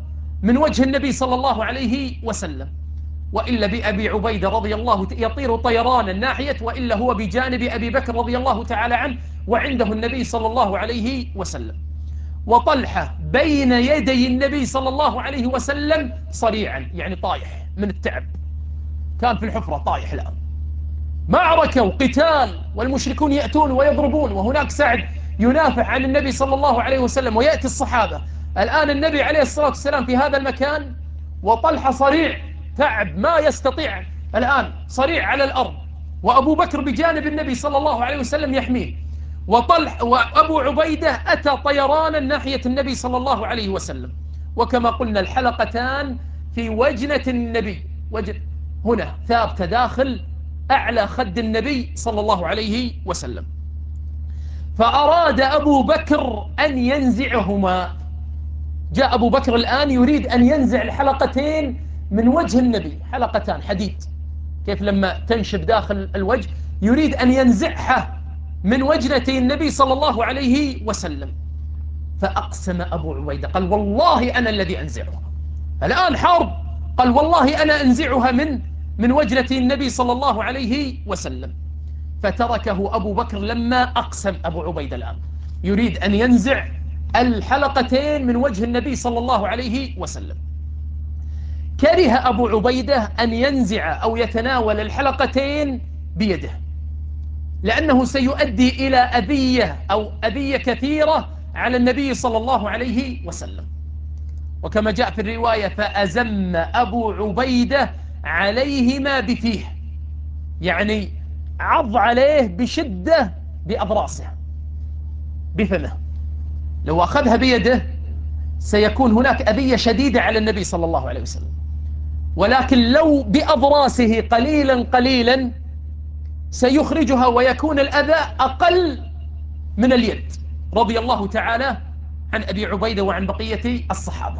من وجه النبي صلى الله عليه وسلم. وإلا بأبي عبيدة رضي الله يطير طيرانا ناحية، وإلا هو بجانب أبي بكر رضي الله تعالى عنه وعنده النبي صلى الله عليه وسلم. وطلحة بين يدي النبي صلى الله عليه وسلم صريعا، يعني طايح من التعب، كان في الحفرة طايح الآن. معركة وقتال والمشركون يأتون ويضربون، وهناك سعد ينافع عن النبي صلى الله عليه وسلم، ويأتي الصحابة. الآن النبي عليه الصلاة والسلام في هذا المكان، وطلحة صريع تعب ما يستطيع الآن، صريع على الأرض، وأبو بكر بجانب النبي صلى الله عليه وسلم يحميه، وأبو عبيدة أتى طيرانا ناحية النبي صلى الله عليه وسلم. وكما قلنا الحلقتان في وجنة النبي، هنا ثابتة داخل أعلى خد النبي صلى الله عليه وسلم. فأراد أبو بكر أن ينزعهما. جاء أبو بكر الآن يريد أن ينزع الحلقتين من وجه النبي، حلقتان حديد كيف لما تنشب داخل الوجه، يريد أن ينزعها من وجنتي النبي صلى الله عليه وسلم. فأقسم أبو عبيدة قال والله أنا الذي أنزعها، الآن حرب، قال والله أنا أنزعها من وجنة النبي صلى الله عليه وسلم. فتركه أبو بكر لما أقسم أبو عبيدة الآن يريد أن ينزع الحلقتين من وجه النبي صلى الله عليه وسلم. كره أبو عبيدة أن ينزع أو يتناول الحلقتين بيده، لأنه سيؤدي إلى أذية أو أذية كثيرة على النبي صلى الله عليه وسلم. وكما جاء في الرواية فأزم أبو عبيدة عليهما بفيه، يعني عض عليه بشدة بأضراسه بفمه. لو أخذها بيده سيكون هناك أذية شديدة على النبي صلى الله عليه وسلم، ولكن لو بأضراسه قليلا قليلا سيخرجها ويكون الأذى أقل من اليد، رضي الله تعالى عن أبي عبيدة وعن بقية الصحابة.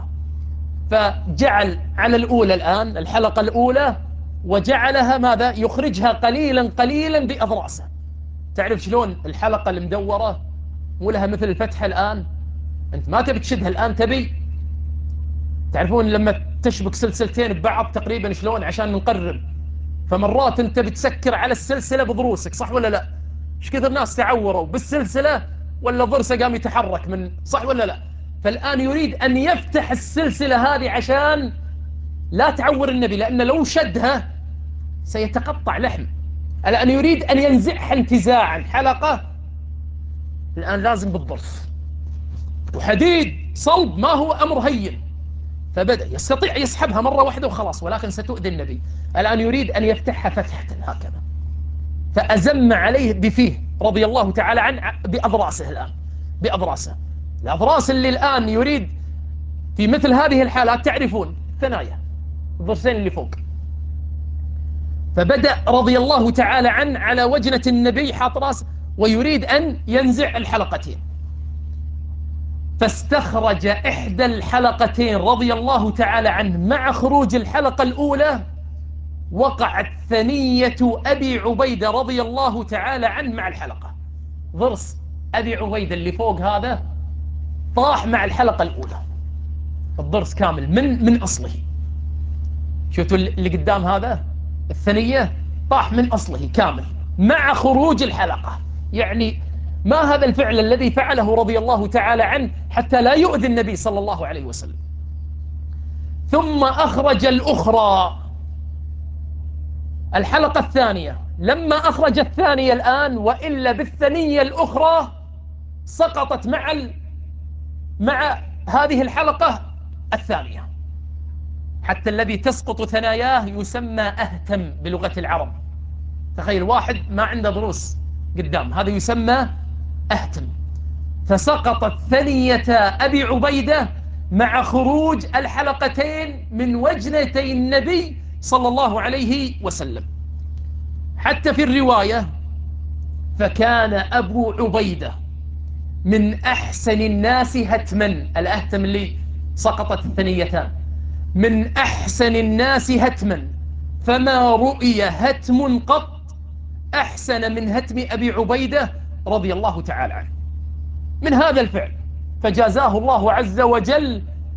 فجعل على الأولى الآن الحلقة الأولى، وجعلها ماذا؟ يخرجها قليلا قليلا بأضراسه. تعرف شلون الحلقة المدورة ولها مثل الفتحة الآن، أنت ما تبي تشدها الآن، تبي تعرفون لما تشبك سلسلتين ببعض تقريبا شلون عشان نقرب، فمرات أنت بتسكر على السلسلة بضروسك، صح ولا لا؟ ايش كثر ناس تعوروا بالسلسلة ولا ضرسه قام يتحرك من، صح ولا لا؟ فالآن يريد أن يفتح السلسلة هذه عشان لا تعور النبي، لأن لو شدها سيتقطع لحم. الآن يريد أن ينزعها انتزاعا، حلقة الآن لازم بالضرس، وحديد صلب ما هو أمر هين. فبدأ يستطيع يسحبها مرة واحدة وخلاص، ولكن ستؤذي النبي. الآن يريد أن يفتحها فتحة هكذا، فأزم عليه بفيه رضي الله تعالى عنه بأضراسه الآن، بأضراسه. الأضراس اللي الآن يريد في مثل هذه الحالات تعرفون ثنايا الضرسين اللي فوق. فبدأ رضي الله تعالى عنه على وجنة النبي حاط راسه ويريد أن ينزع الحلقتين. فاستخرج إحدى الحلقتين رضي الله تعالى عنه، مع خروج الحلقة الأولى وقعت ثنية أبي عبيدة رضي الله تعالى عنه مع الحلقة. ضرس أبي عبيدة اللي فوق هذا طاح مع الحلقة الأولى، الضرس كامل من أصله. شفتوا اللي قدام هذا الثنية طاح من أصله كامل مع خروج الحلقة. يعني ما هذا الفعل الذي فعله رضي الله تعالى عنه حتى لا يؤذي النبي صلى الله عليه وسلم. ثم أخرج الأخرى، الحلقة الثانية. لما أخرج الثانية الآن، وإلا بالثنية الأخرى سقطت مع هذه الحلقة الثانية، حتى الذي تسقط ثناياه يسمى أهتم بلغة العرب. تخيل واحد ما عنده ضروس قدام، هذا يسمى أهتم. فسقطت ثنية أبي عبيدة مع خروج الحلقتين من وجنتي النبي صلى الله عليه وسلم. حتى في الرواية فكان أبو عبيدة من أحسن الناس هتما، الأهتم اللي سقطت الثنيتان، من أحسن الناس هتما، فما رؤي هتم قط أحسن من هتم أبي عبيدة رضي الله تعالى عنه من هذا الفعل. فجازاه الله عز وجل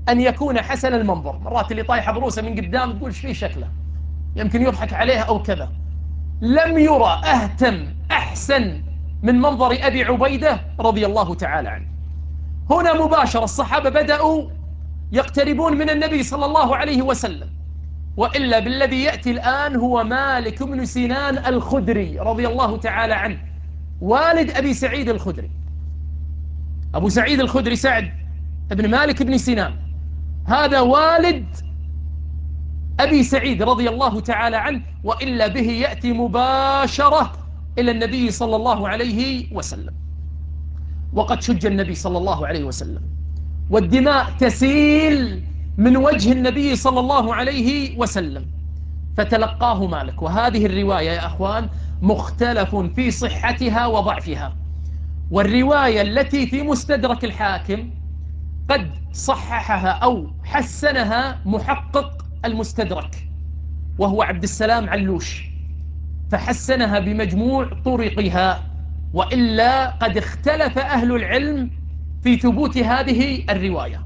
أن يكون حسن المنظر. مرات اللي طايحة بروسه من قدام تقول ايش فيه شكله، يمكن يضحك عليها أو كذا. لم يرى أهتم أحسن من منظر أبي عبيدة رضي الله تعالى عنه. هنا مباشرة الصحابة بدأوا يقتربون من النبي صلى الله عليه وسلم، وإلا بالذي يأتي الآن هو مالك بن سنان الخدري رضي الله تعالى عنه، والد أبي سعيد الخدري. أبو سعيد الخدري سعد بن مالك بن سنان، هذا والد أبي سعيد رضي الله تعالى عنه، وإلا به يأتي مباشرة إلى النبي صلى الله عليه وسلم. وقد شج النبي صلى الله عليه وسلم، والدماء تسيل من وجه النبي صلى الله عليه وسلم، فتلقاه مالك. وهذه الرواية يا أخوان مختلف في صحتها وضعفها. والرواية التي في مستدرك الحاكم قد صححها أو حسنها محقق المستدرك وهو عبد السلام علوش، فحسنها بمجموع طرقها، وإلا قد اختلف أهل العلم في ثبوت هذه الرواية.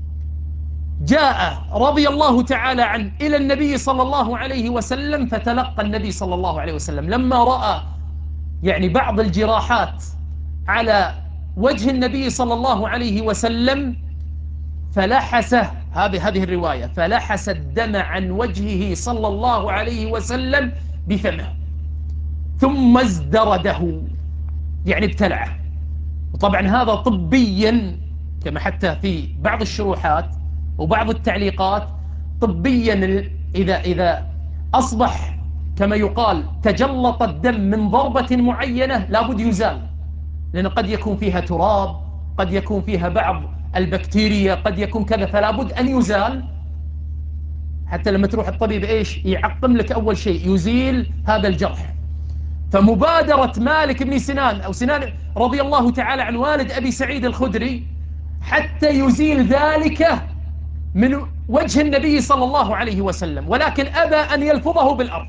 جاء رضي الله تعالى عنه إلى النبي صلى الله عليه وسلم، فتلقى النبي صلى الله عليه وسلم لما رأى يعني بعض الجراحات على وجه النبي صلى الله عليه وسلم، فلحس هذه الرواية، فلحس الدم عن وجهه صلى الله عليه وسلم بفمه، ثم ازدرده يعني ابتلعه. وطبعا هذا طبيا كما حتى في بعض الشروحات وبعض التعليقات، طبيا إذا أصبح كما يقال تجلط الدم من ضربة معينة لابد يزال، لأن قد يكون فيها تراب، قد يكون فيها بعض البكتيريا، قد يكون كذا، فلا بد أن يزال. حتى لما تروح الطبيب إيش يعقم لك؟ أول شيء يزيل هذا الجرح. فمبادرة مالك بن سنان أو سنان رضي الله تعالى عن والد أبي سعيد الخدري حتى يزيل ذلك من وجه النبي صلى الله عليه وسلم، ولكن أبى أن يلفظه بالأرض،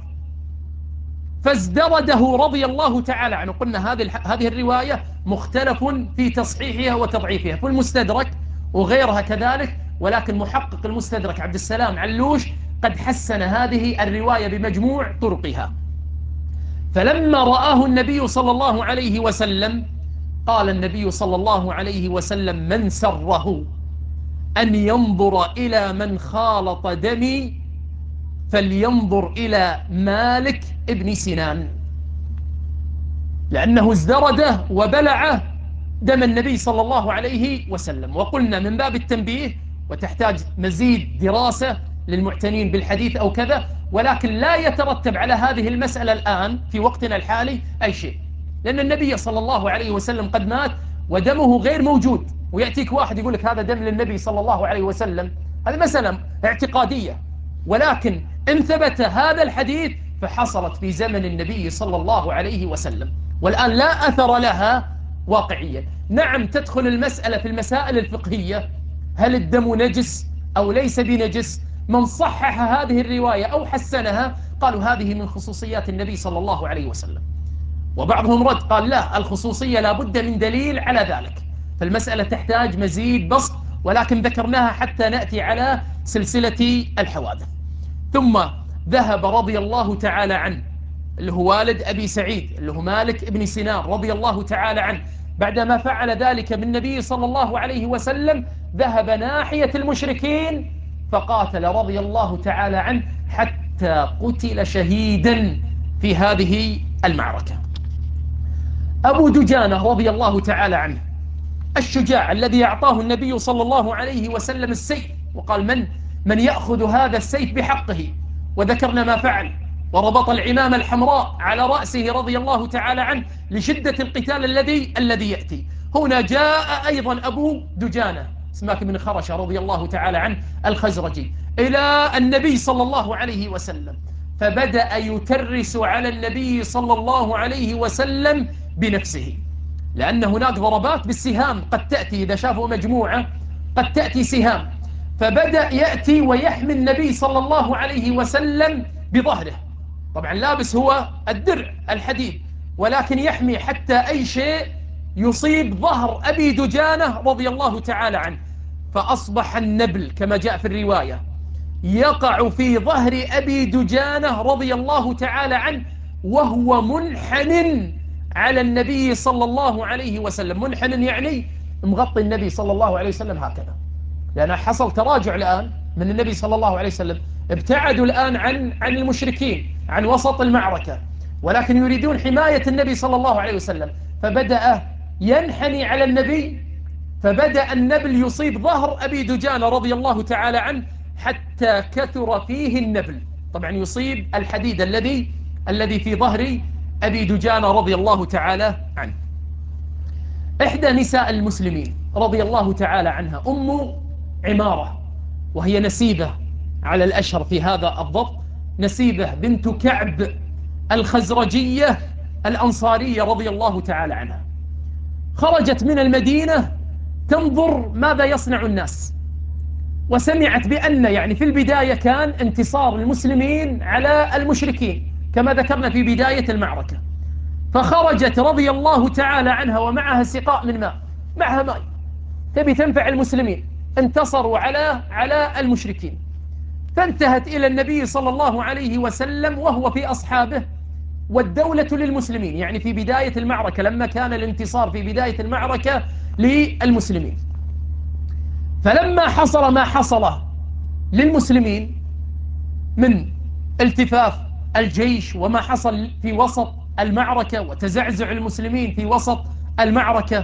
فازدرده رضي الله تعالى عنه. قلنا هذه الرواية مختلف في تصحيحها وتضعيفها في المستدرك وغيرها كذلك، ولكن محقق المستدرك عبد السلام علوش قد حسن هذه الرواية بمجموع طرقها. فلما رآه النبي صلى الله عليه وسلم قال النبي صلى الله عليه وسلم: من سره أن ينظر إلى من خالط دمي فلينظر إلى مالك ابن سنان، لأنه ازدرده وبلعه دم النبي صلى الله عليه وسلم. وقلنا من باب التنبيه، وتحتاج مزيد دراسة للمعتنين بالحديث أو كذا، ولكن لا يترتب على هذه المسألة الآن في وقتنا الحالي أي شيء، لأن النبي صلى الله عليه وسلم قد مات ودمه غير موجود، ويأتيك واحد يقول لك هذا دم للنبي صلى الله عليه وسلم، هذه مسألة اعتقادية. ولكن إن ثبت هذا الحديث فحصلت في زمن النبي صلى الله عليه وسلم، والآن لا أثر لها واقعيا. نعم تدخل المسألة في المسائل الفقهية، هل الدم نجس أو ليس بنجس؟ من صحح هذه الرواية أو حسنها قالوا هذه من خصوصيات النبي صلى الله عليه وسلم، وبعضهم رد قال لا، الخصوصية لا بد من دليل على ذلك، فالمسألة تحتاج مزيد بسط، ولكن ذكرناها حتى نأتي على سلسلة الحوادث. ثم ذهب رضي الله تعالى عنه اللي هو والد أبي سعيد اللي هو مالك ابن سنان رضي الله تعالى عنه، بعدما فعل ذلك بالنبي صلى الله عليه وسلم ذهب ناحية المشركين فقاتل رضي الله تعالى عنه حتى قتل شهيدا في هذه المعركة. أبو دجانة رضي الله تعالى عنه الشجاع الذي أعطاه النبي صلى الله عليه وسلم السيف وقال من يأخذ هذا السيف بحقه، وذكرنا ما فعل، وربط العمامة الحمراء على رأسه رضي الله تعالى عنه لشدة القتال الذي يأتي. هنا جاء أيضا أبو دجانة سماك بن خرشة رضي الله تعالى عنه الخزرجي إلى النبي صلى الله عليه وسلم، فبدأ يترس على النبي صلى الله عليه وسلم بنفسه، لأن هناك ضربات بالسهام قد تأتي إذا شافوا مجموعة، قد تأتي سهام، فبدأ يأتي ويحمي النبي صلى الله عليه وسلم بظهره، طبعا لابس هو الدرع الحديد، ولكن يحمي حتى أي شيء يصيب ظهر أبي دجانة رضي الله تعالى عنه. فأصبح النبل كما جاء في الرواية يقع في ظهر أبي دجانة رضي الله تعالى عنه وهو منحن على النبي صلى الله عليه وسلم. منحن يعني مغطي النبي صلى الله عليه وسلم هكذا، لأن حصل تراجع الآن من النبي صلى الله عليه وسلم، ابتعدوا الآن عن المشركين، عن وسط المعركة، ولكن يريدون حماية النبي صلى الله عليه وسلم، فبدأ ينحني على النبي، فبدأ النبل يصيب ظهر أبي دجانة رضي الله تعالى عنه حتى كثر فيه النبل. طبعا يصيب الحديد الذي في ظهر أبي دجانة رضي الله تعالى عنه. إحدى نساء المسلمين رضي الله تعالى عنها أم عمارة، وهي نسيبة على الأشهر في هذا الضبط، نسيبة بنت كعب الخزرجية الأنصارية رضي الله تعالى عنها، خرجت من المدينة تنظر ماذا يصنع الناس، وسمعت بأن يعني في البداية كان انتصار المسلمين على المشركين كما ذكرنا في بداية المعركة، فخرجت رضي الله تعالى عنها ومعها سقاء من ماء، معها ماء تبي تنفع المسلمين، انتصروا على المشركين، فانتهت إلى النبي صلى الله عليه وسلم وهو في أصحابه والدولة للمسلمين، يعني في بداية المعركة لما كان الانتصار في بداية المعركة للمسلمين. فلما حصل ما حصل للمسلمين من التفاف الجيش وما حصل في وسط المعركة وتزعزع المسلمين في وسط المعركة،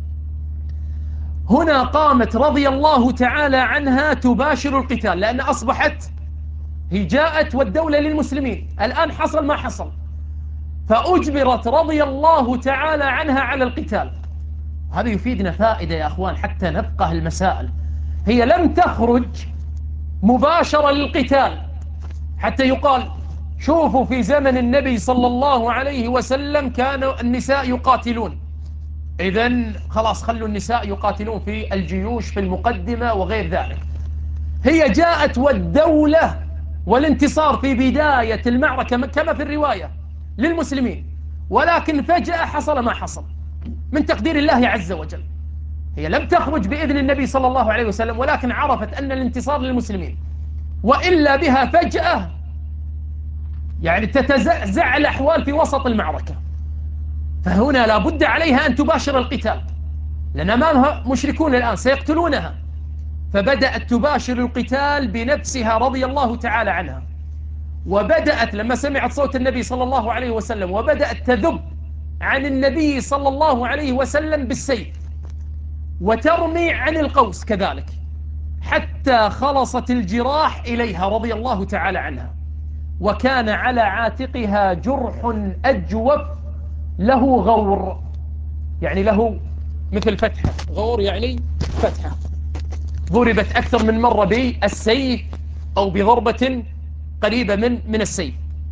هنا قامت رضي الله تعالى عنها تباشر القتال، لأن أصبحت هي جاءت والدولة للمسلمين، الآن حصل ما حصل، فأجبرت رضي الله تعالى عنها على القتال. هذا يفيدنا فائدة يا أخوان حتى نفقه المسائل. هي لم تخرج مباشرة للقتال حتى يقال شوفوا في زمن النبي صلى الله عليه وسلم كانوا النساء يقاتلون، إذن خلاص خلوا النساء يقاتلون في الجيوش في المقدمة وغير ذلك. هي جاءت والدولة والانتصار في بداية المعركة كما في الرواية للمسلمين، ولكن فجأة حصل ما حصل من تقدير الله عز وجل. هي لم تخرج بإذن النبي صلى الله عليه وسلم، ولكن عرفت أن الانتصار للمسلمين، وإلا بها فجأة يعني تتزعزع الأحوال في وسط المعركة، فهنا لا بد عليها أن تباشر القتال، لأن أمامها مشركون الآن سيقتلونها، فبدأت تباشر القتال بنفسها رضي الله تعالى عنها، وبدأت لما سمعت صوت النبي صلى الله عليه وسلم وبدأت تذب عن النبي صلى الله عليه وسلم بالسيف وترمي عن القوس كذلك، حتى خلصت الجراح إليها رضي الله تعالى عنها، وكان على عاتقها جرح أجوف له غور، يعني له مثل فتحة، غور يعني فتحة، ضربت أكثر من مرة بالسيف أو بضربة قريبة من السيف.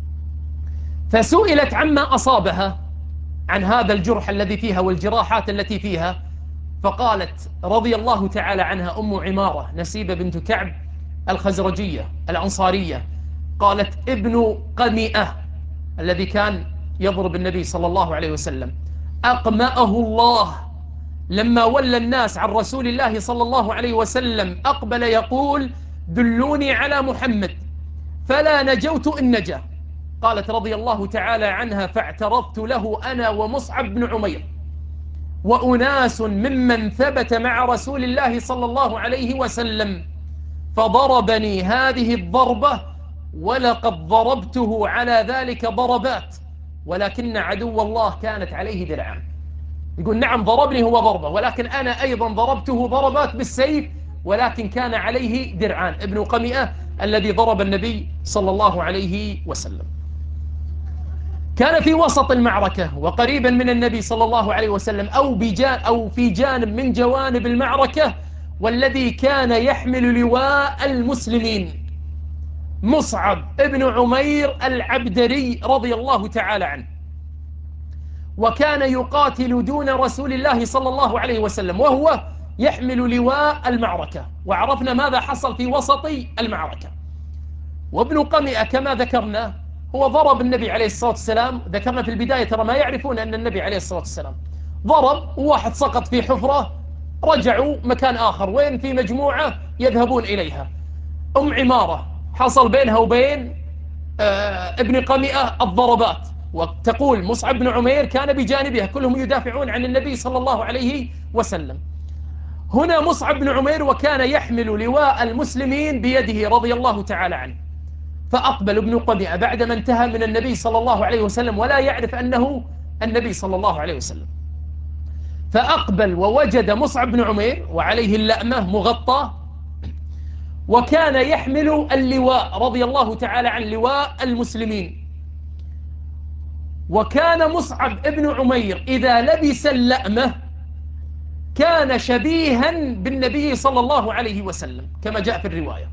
فسئلت عما أصابها عن هذا الجرح الذي فيها والجراحات التي فيها، فقالت رضي الله تعالى عنها أم عمارة نسيبة بنت كعب الخزرجية الأنصارية، قالت ابن قمئة الذي كان يضرب النبي صلى الله عليه وسلم أقمأه الله لما ولى الناس عن رسول الله صلى الله عليه وسلم أقبل يقول دلوني على محمد فلا نجوت إن نجا. قالت رضي الله تعالى عنها فاعترضت له أنا ومصعب بن عمير وأناس ممن ثبت مع رسول الله صلى الله عليه وسلم، فضربني هذه الضربة ولقد ضربته على ذلك ضربات، ولكن عدو الله كانت عليه درعان. يقول نعم ضربني هو ضربة، ولكن أنا أيضا ضربته ضربات بالسيف، ولكن كان عليه درعان ابن قمئة الذي ضرب النبي صلى الله عليه وسلم. كان في وسط المعركة وقريبا من النبي صلى الله عليه وسلم أو في جانب من جوانب المعركة، والذي كان يحمل لواء المسلمين مصعب ابن عمير العبدري رضي الله تعالى عنه، وكان يقاتل دون رسول الله صلى الله عليه وسلم وهو يحمل لواء المعركة، وعرفنا ماذا حصل في وسط المعركة. وابن قمئة كما ذكرنا هو ضرب النبي عليه الصلاة والسلام، ذكرنا في البداية ترى ما يعرفون أن النبي عليه الصلاة والسلام ضرب، وواحد سقط في حفرة رجعوا مكان آخر. وين؟ في مجموعة يذهبون إليها. أم عمارة حصل بينها وبين ابن قمئة الضربات، وتقول مصعب بن عمير كان بجانبها، كلهم يدافعون عن النبي صلى الله عليه وسلم. هنا مصعب بن عمير وكان يحمل لواء المسلمين بيده رضي الله تعالى عنه، فأقبل ابن قمئة بعدما انتهى من النبي صلى الله عليه وسلم ولا يعرف أنه النبي صلى الله عليه وسلم، فأقبل ووجد مصعب بن عمير وعليه اللأمة مغطى، وكان يحمل اللواء رضي الله تعالى عن لواء المسلمين. وكان مصعب بن عمير إذا لبس اللأمة كان شبيها بالنبي صلى الله عليه وسلم كما جاء في الرواية.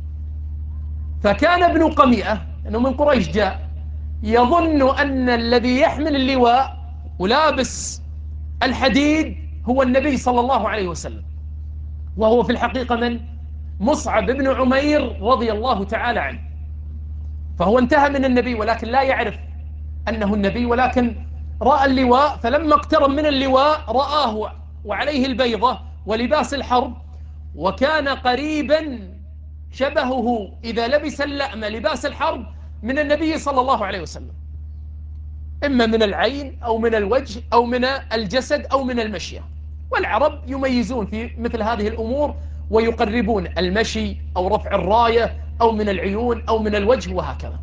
فكان ابن قمئة أنه من قريش جاء يظن أن الذي يحمل اللواء ولابس الحديد هو النبي صلى الله عليه وسلم، وهو في الحقيقة من؟ مصعب بن عمير رضي الله تعالى عنه. فهو انتهى من النبي ولكن لا يعرف أنه النبي، ولكن رأى اللواء، فلما اقترب من اللواء رآه وعليه البيضة ولباس الحرب، وكان قريبا شبهه إذا لبس اللأم لباس الحرب من النبي صلى الله عليه وسلم، إما من العين أو من الوجه أو من الجسد أو من المشية. والعرب يميزون في مثل هذه الأمور ويقربون المشي أو رفع الراية أو من العيون أو من الوجه وهكذا.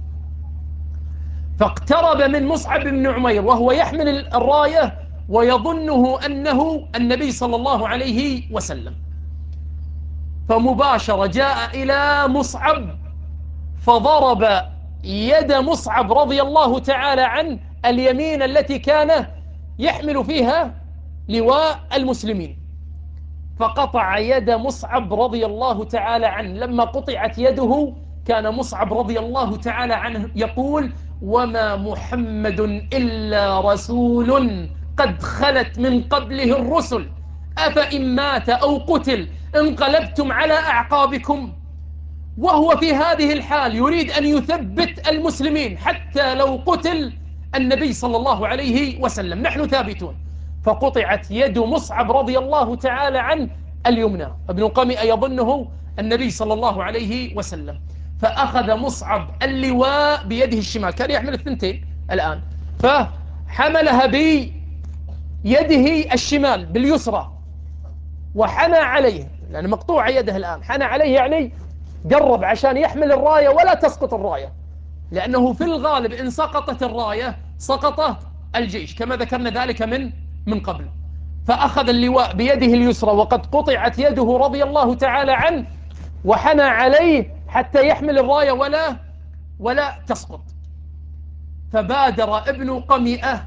فاقترب من مصعب بن عمير وهو يحمل الراية ويظنه أنه النبي صلى الله عليه وسلم، فمباشرة جاء إلى مصعب فضرب يد مصعب رضي الله تعالى عنه اليمين التي كان يحمل فيها لواء المسلمين، فقطع يد مصعب رضي الله تعالى عنه. لما قطعت يده كان مصعب رضي الله تعالى عنه يقول: وما محمد إلا رسول قد خلت من قبله الرسل أفإن مات أو قتل انقلبتم على أعقابكم. وهو في هذه الحال يريد أن يثبت المسلمين حتى لو قتل النبي صلى الله عليه وسلم نحن ثابتون. فقطعت يد مصعب رضي الله تعالى عنه اليمنى، ابن قمئة يظنه النبي صلى الله عليه وسلم، فأخذ مصعب اللواء بيده الشمال، كان يحمل الثنتين الآن، فحملها بيده الشمال باليسرى وحنى عليه، لأن مقطوع يده الآن، حنى عليه يعني قرب عشان يحمل الراية ولا تسقط الراية، لأنه في الغالب إن سقطت الراية سقط الجيش كما ذكرنا ذلك من قبل. فأخذ اللواء بيده اليسرى وقد قطعت يده رضي الله تعالى عنه وحنى عليه حتى يحمل الراية ولا تسقط. فبادر ابن قمئة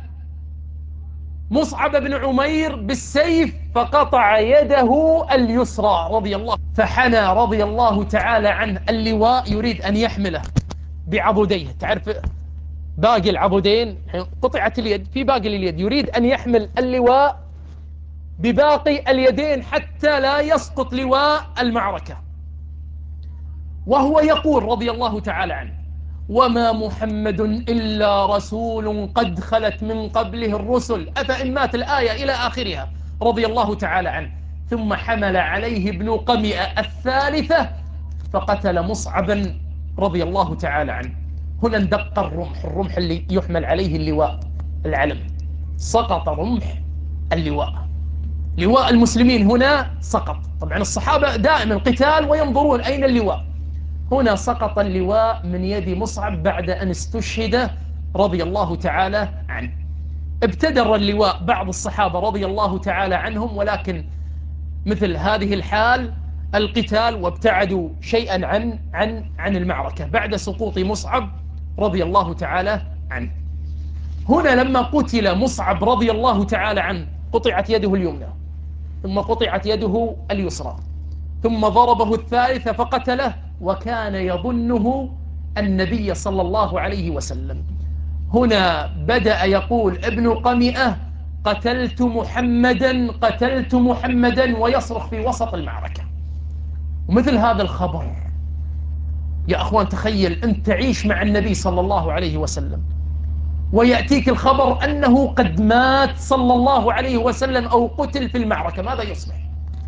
مصعب بن عمير بالسيف فقطع يده اليسرى رضي الله، فحنى رضي الله تعالى عنه اللواء يريد أن يحمله بعضديه، تعرف باقي العضدين قطعت اليد، في باقي اليد يريد أن يحمل اللواء بباقي اليدين حتى لا يسقط لواء المعركة، وهو يقول رضي الله تعالى عنه: وما محمد إلا رسول قد خلت من قبله الرسل أفإن مات، الآية إلى آخرها رضي الله تعالى عنه. ثم حمل عليه ابن قمئة الثالثة فقتل مصعبا رضي الله تعالى عنه. هنا اندق الرمح اللي يحمل عليه اللواء العلم، سقط رمح اللواء، لواء المسلمين هنا سقط. طبعا الصحابة دائما قتال وينظرون أين اللواء، هنا سقط اللواء من يد مصعب بعد أن استشهد رضي الله تعالى عنه. ابتدر اللواء بعض الصحابة رضي الله تعالى عنهم، ولكن مثل هذه الحال القتال وابتعدوا شيئا عن المعركة بعد سقوط مصعب رضي الله تعالى عنه. هنا لما قتل مصعب رضي الله تعالى عنه قطعت يده اليمنى ثم قطعت يده اليسرى ثم ضربه الثالث فقتله، وكان يظنه النبي صلى الله عليه وسلم. هنا بدأ يقول ابن قمئة: قتلت محمدا قتلت محمدا، ويصرخ في وسط المعركة. ومثل هذا الخبر يا أخوان، تخيل أنت تعيش مع النبي صلى الله عليه وسلم ويأتيك الخبر أنه قد مات صلى الله عليه وسلم أو قتل في المعركة، ماذا يصبح؟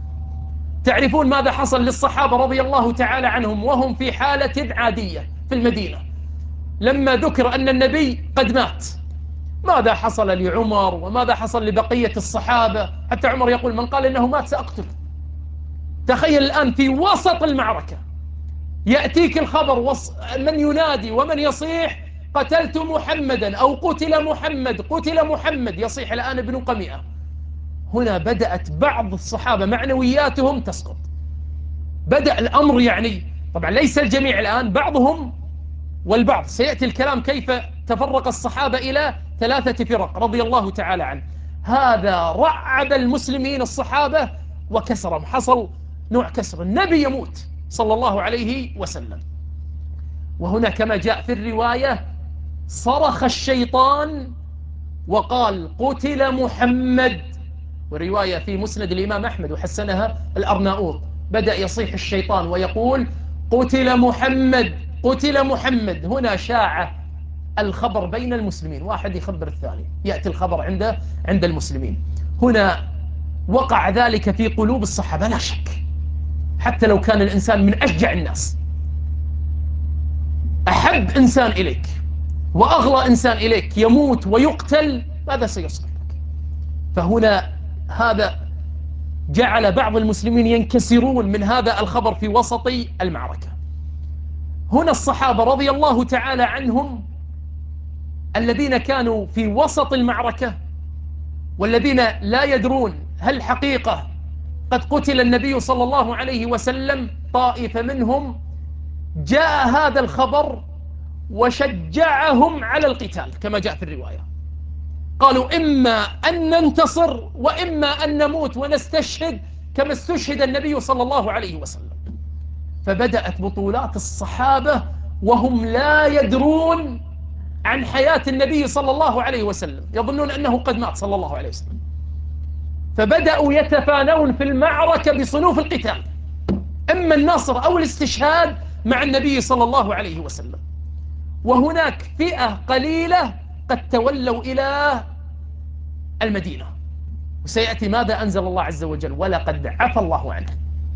تعرفون ماذا حصل للصحابة رضي الله تعالى عنهم وهم في حالة عادية في المدينة لما ذكر أن النبي قد مات؟ ماذا حصل لعمر وماذا حصل لبقية الصحابة؟ حتى عمر يقول: من قال إنه مات سأقتل. تخيل الآن في وسط المعركة يأتيك الخبر، من ينادي ومن يصيح: قتلت محمدا، أو قتل محمد، قتل محمد، يصيح الآن ابن قمئة. هنا بدأت بعض الصحابة معنوياتهم تسقط. بدأ الأمر يعني، طبعا ليس الجميع الآن، بعضهم والبعض. سيأتي الكلام كيف تفرق الصحابة إلى 3 فرق رضي الله تعالى عنه. هذا رعب المسلمين الصحابة وكسرهم. حصل نوع كسر، النبي يموت صلى الله عليه وسلم. وهنا كما جاء في الرواية: صرخ الشيطان وقال: قتل محمد. ورواية في مسند الإمام أحمد وحسنها الأرناؤوط: بدأ يصيح الشيطان ويقول: قتل محمد، قتل محمد. هنا شاع الخبر بين المسلمين، واحد يخبر الثاني، يأتي الخبر عند المسلمين. هنا وقع ذلك في قلوب الصحابة لا شك. حتى لو كان الإنسان من أشجع الناس، أحب إنسان إليك وأغلى إنسان إليك يموت ويقتل، ماذا سيصنع لك؟ فهنا هذا جعل بعض المسلمين ينكسرون من هذا الخبر في وسط المعركة. هنا الصحابة رضي الله تعالى عنهم الذين كانوا في وسط المعركة والذين لا يدرون هل حقيقة قد قتل النبي صلى الله عليه وسلم، طائفة منهم جاء هذا الخبر وشجعهم على القتال كما جاء في الرواية. قالوا: إما أن ننتصر وإما أن نموت ونستشهد كما استشهد النبي صلى الله عليه وسلم. فبدأت بطولات الصحابة وهم لا يدرون عن حياة النبي صلى الله عليه وسلم، يظنون أنه قد مات صلى الله عليه وسلم. فبدأوا يتفانون في المعركة بصنوف القتال، إما النصر أو الاستشهاد مع النبي صلى الله عليه وسلم. وهناك فئة قليلة قد تولوا إلى المدينة. وسيأتي ماذا أنزل الله عز وجل: ولقد عفى الله عنه.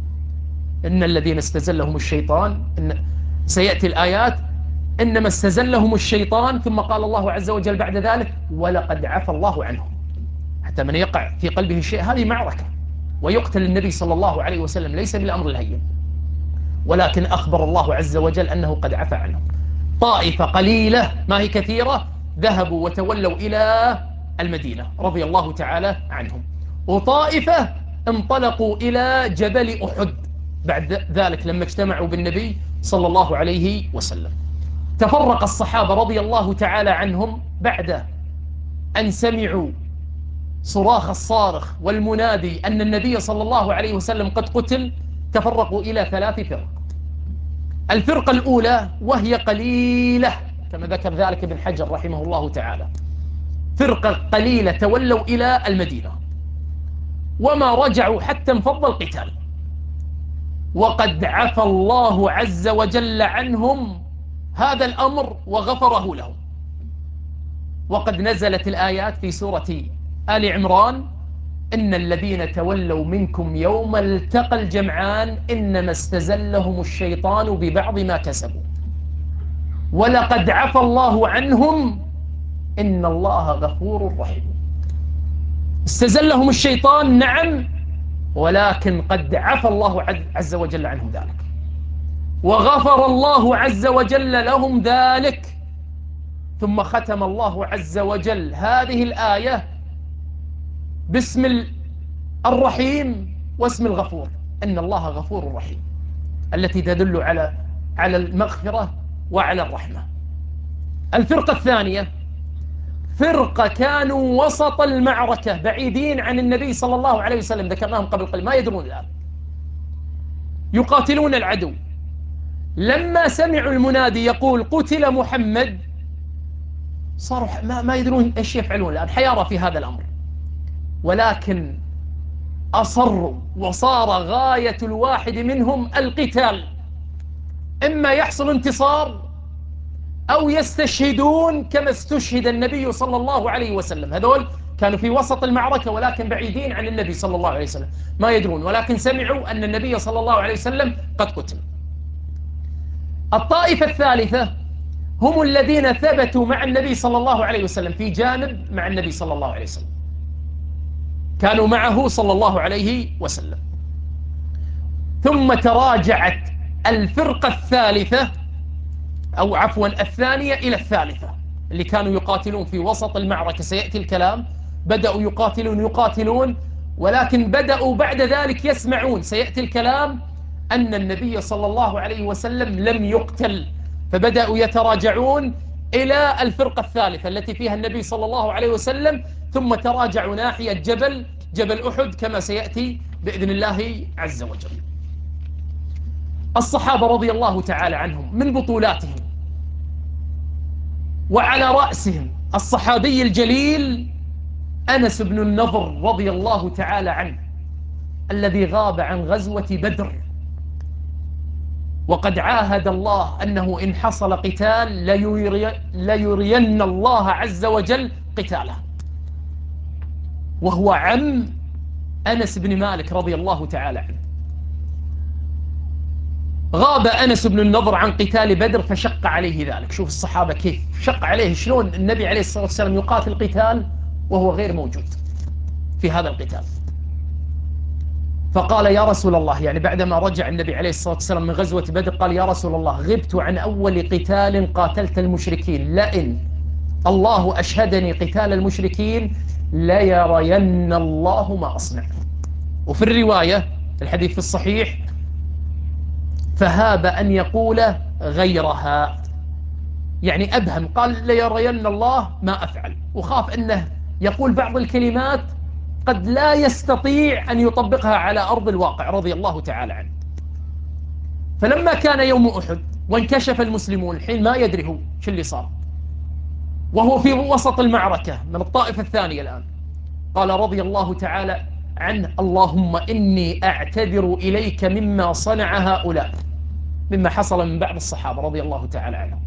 إن الذين استزلهم الشيطان، سيأتي الآيات: إنما استزلهم الشيطان، ثم قال الله عز وجل بعد ذلك: ولقد عفى الله عنهم. حتى من يقع في قلبه شيء، هذه معركة ويقتل النبي صلى الله عليه وسلم ليس بالأمر الهين، ولكن أخبر الله عز وجل أنه قد عفى عنهم. طائفة قليلة ما هي كثيرة ذهبوا وتولوا إلى المدينة رضي الله تعالى عنهم، وطائفة انطلقوا إلى جبل أحد بعد ذلك لما اجتمعوا بالنبي صلى الله عليه وسلم. تفرق الصحابة رضي الله تعالى عنهم بعد أن سمعوا صراخ الصارخ والمنادي أن النبي صلى الله عليه وسلم قد قتل. تفرقوا إلى 3 فرق. الفرقة الأولى وهي قليلة كما ذكر ذلك ابن حجر رحمه الله تعالى، فرقة قليلة تولوا إلى المدينة وما رجعوا حتى انفض القتال، وقد عفى الله عز وجل عنهم هذا الأمر وغفره لهم. وقد نزلت الآيات في سورة آل عمران: إن الذين تولوا منكم يوم التقى الجمعان إنما استزلهم الشيطان ببعض ما كسبوا ولقد عفى الله عنهم إن الله غفور رحيم. استزلهم الشيطان نعم، ولكن قد عفى الله عز وجل عنهم ذلك، وغفر الله عز وجل لهم ذلك. ثم ختم الله عز وجل هذه الآية باسم الرحيم واسم الغفور: إن الله غفور رحيم، التي تدل على المغفرة وعلى الرحمة. الفرقة الثانية فرقة كانوا وسط المعركة بعيدين عن النبي صلى الله عليه وسلم، ذكرناهم قبل قليل، ما يدرون الآن، يقاتلون العدو. لما سمعوا المنادي يقول قتل محمد صاروا ما يدرون ايش يفعلون الآن، حيارى في هذا الأمر، ولكن أصروا وصار غاية الواحد منهم القتال، إما يحصل انتصار أو يستشهدون كما استشهد النبي صلى الله عليه وسلم. هذول كانوا في وسط المعركة ولكن بعيدين عن النبي صلى الله عليه وسلم، ما يدرون، ولكن سمعوا أن النبي صلى الله عليه وسلم قد قتل. الطائفة الثالثة هم الذين ثبتوا مع النبي صلى الله عليه وسلم في جانب مع النبي صلى الله عليه وسلم، كانوا معه صلى الله عليه وسلم. ثم تراجعت الفرقة الثالثة، أو عفوا الثانية، إلى الثالثة اللي كانوا يقاتلون في وسط المعركة. سيأتي الكلام، بدأوا يقاتلون ولكن بدأوا بعد ذلك يسمعون، سيأتي الكلام، أن النبي صلى الله عليه وسلم لم يقتل، فبدأوا يتراجعون إلى الفرقة الثالثة التي فيها النبي صلى الله عليه وسلم، ثم تراجعوا ناحية جبل أحد كما سيأتي بإذن الله عز وجل. الصحابة رضي الله تعالى عنهم من بطولاتهم، وعلى رأسهم الصحابي الجليل أنس بن النضر رضي الله تعالى عنه، الذي غاب عن غزوة بدر، وقد عاهد الله أنه إن حصل قتال ليرين الله عز وجل قتاله، وهو عم أنس بن مالك رضي الله تعالى عنه. غاب أنس بن النضر عن قتال بدر فشق عليه ذلك. شوف الصحابة كيف شق عليه، شلون النبي عليه الصلاة والسلام يقاتل قتال وهو غير موجود في هذا القتال. فقال يا رسول الله، يعني بعدما رجع النبي عليه الصلاة والسلام من غزوة بدر، قال يا رسول الله غبت عن أول قتال قاتلت المشركين، لئن الله أشهدني قتال المشركين ليرين الله ما أصنع. وفي الرواية الحديث في الصحيح فهاب أن يقول غيرها، يعني أبهم، قال ليرين الله ما أفعل، وخاف أنه يقول بعض الكلمات قد لا يستطيع أن يطبقها على أرض الواقع رضي الله تعالى عنه. فلما كان يوم أحد وانكشف المسلمون، الحين ما يدري هو شو اللي صار، وهو في وسط المعركة من الطائفة الثانية الآن، قال رضي الله تعالى عنه اللهم إني أعتذر إليك مما صنع هؤلاء، مما حصل من بعض الصحابة رضي الله تعالى عنهم.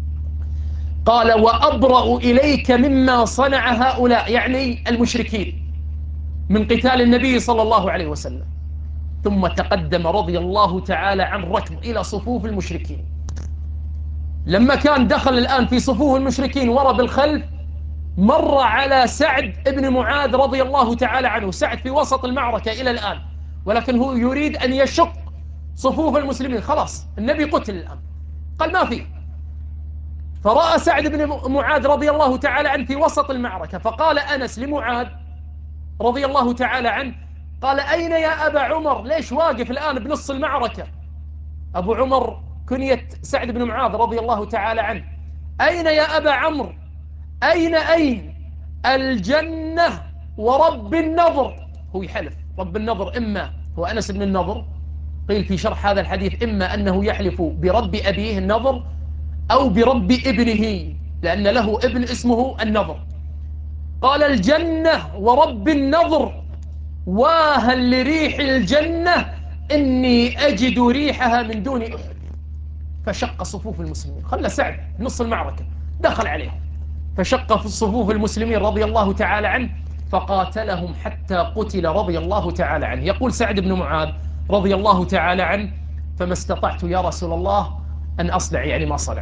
قال وأبرأ إليك مما صنع هؤلاء، يعني المشركين، من قتال النبي صلى الله عليه وسلم. ثم تقدم رضي الله تعالى عن ركض إلى صفوف المشركين. لما كان دخل الآن في صفوف المشركين ورا بالخلف، مر على سعد بن معاذ رضي الله تعالى عنه. سعد في وسط المعركة إلى الآن، ولكن هو يريد أن يشق صفوف المسلمين، خلاص النبي قتل الآن، قال ما فيه. فرأى سعد بن معاذ رضي الله تعالى عنه في وسط المعركة، فقال أنس لمعاذ رضي الله تعالى عنه، قال أين يا أبا عمر، ليش واقف الآن بنص المعركة؟ أبو عمر كنية سعد بن معاذ رضي الله تعالى عنه. أين يا أبا عمرو، أين الجنة ورب النضر؟ هو يحلف رب النضر، إما هو أنس بن النضر، قيل في شرح هذا الحديث إما أنه يحلف برب أبيه النضر أو برب ابنه، لأن له ابن اسمه النضر. قال الجنة ورب النضر واها لريح الجنة إني أجد ريحها من دون أحد. فشق صفوف المسلمين، خلى سعد نص المعركة دخل عليهم، فشق في صفوف المسلمين رضي الله تعالى عنه، فقاتلهم حتى قتل رضي الله تعالى عنه. يقول سعد بن معاذ رضي الله تعالى عنه فما استطعت يا رسول الله أن أصنع، يعني ما صنع،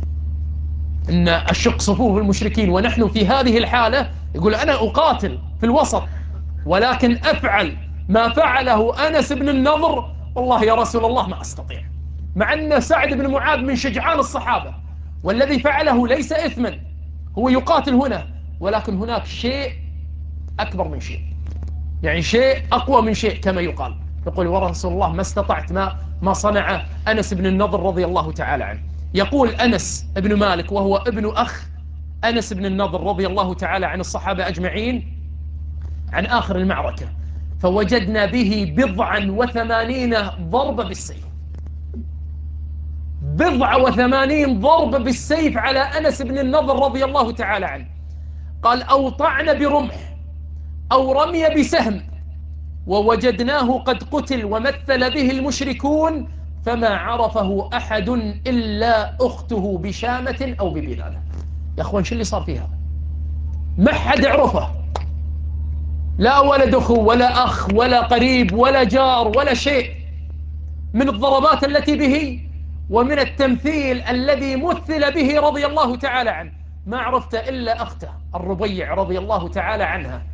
أن أشق صفوف المشركين ونحن في هذه الحالة. يقول أنا أقاتل في الوسط، ولكن أفعل ما فعله أنس بن النضر، والله يا رسول الله ما أستطيع. مع أن سعد بن معاذ من شجعان الصحابة، والذي فعله ليس إثما، هو يقاتل هنا، ولكن هناك شيء أكبر من شيء، يعني شيء أقوى من شيء كما يقال. يقول ورسول الله ما استطعت ما صنع أنس بن النضر رضي الله تعالى عنه. يقول أنس بن مالك وهو ابن أخ أنس بن النضر رضي الله تعالى عن الصحابة أجمعين عن آخر المعركة، فوجدنا به 89 ضربة بالسيف، 89 ضربة بالسيف على أنس بن النضر رضي الله تعالى عنه. قال أو طعن برمح أو رمي بسهم، ووجدناه قد قتل ومثل به المشركون فما عرفه أحد إلا أخته بشامة أو ببلالة. يا أخوان شو اللي صار فيها؟ ما حد عرفه، لا ولد أخو ولا أخ ولا قريب ولا جار ولا شيء من الضربات التي به ومن التمثيل الذي مثل به رضي الله تعالى عنه، ما عرفت إلا أخته الربيع رضي الله تعالى عنها،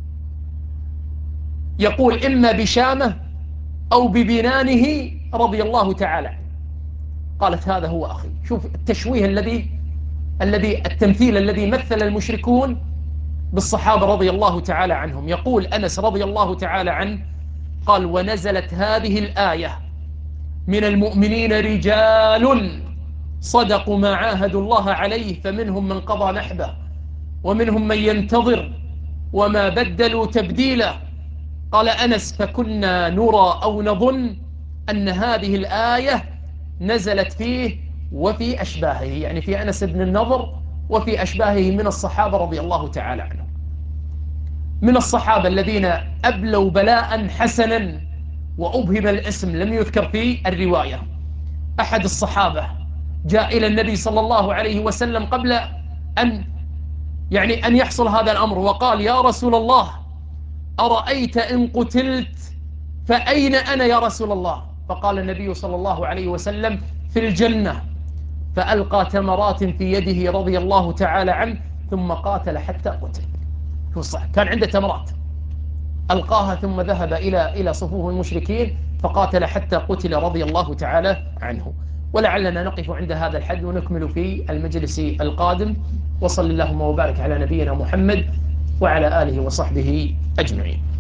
يقول إما بشامة أو ببنانه رضي الله تعالى عنه. قالت هذا هو أخي. شوف التشويه الذي التمثيل الذي مثل المشركون بالصحابة رضي الله تعالى عنهم. يقول أنس رضي الله تعالى عنه قال ونزلت هذه الآية من المؤمنين رجال صدقوا ما عاهدوا الله عليه فمنهم من قضى نحبه ومنهم من ينتظر وما بدلوا تبديلا. قال أنس فكنا نرى أو نظن أن هذه الآية نزلت فيه وفي أشباهه، يعني في أنس بن النضر وفي أشباهه من الصحابة رضي الله تعالى عنهم، من الصحابة الذين أبلوا بلاء حسنا وأبهم الاسم لم يذكر في الرواية. أحد الصحابة جاء إلى النبي صلى الله عليه وسلم قبل أن أن يحصل هذا الأمر وقال يا رسول الله أرأيت إن قتلت فأين أنا يا رسول الله؟ فقال النبي صلى الله عليه وسلم في الجنة، فألقى تمرات في يده رضي الله تعالى عنه ثم قاتل حتى قتل. هو صح كان عنده تمرات ألقاها ثم ذهب إلى صفوف المشركين فقاتل حتى قتل رضي الله تعالى عنه. ولعلنا نقف عند هذا الحد ونكمل في المجلس القادم. وصل اللهم وبارك على نبينا محمد وعلى آله وصحبه أجمعين.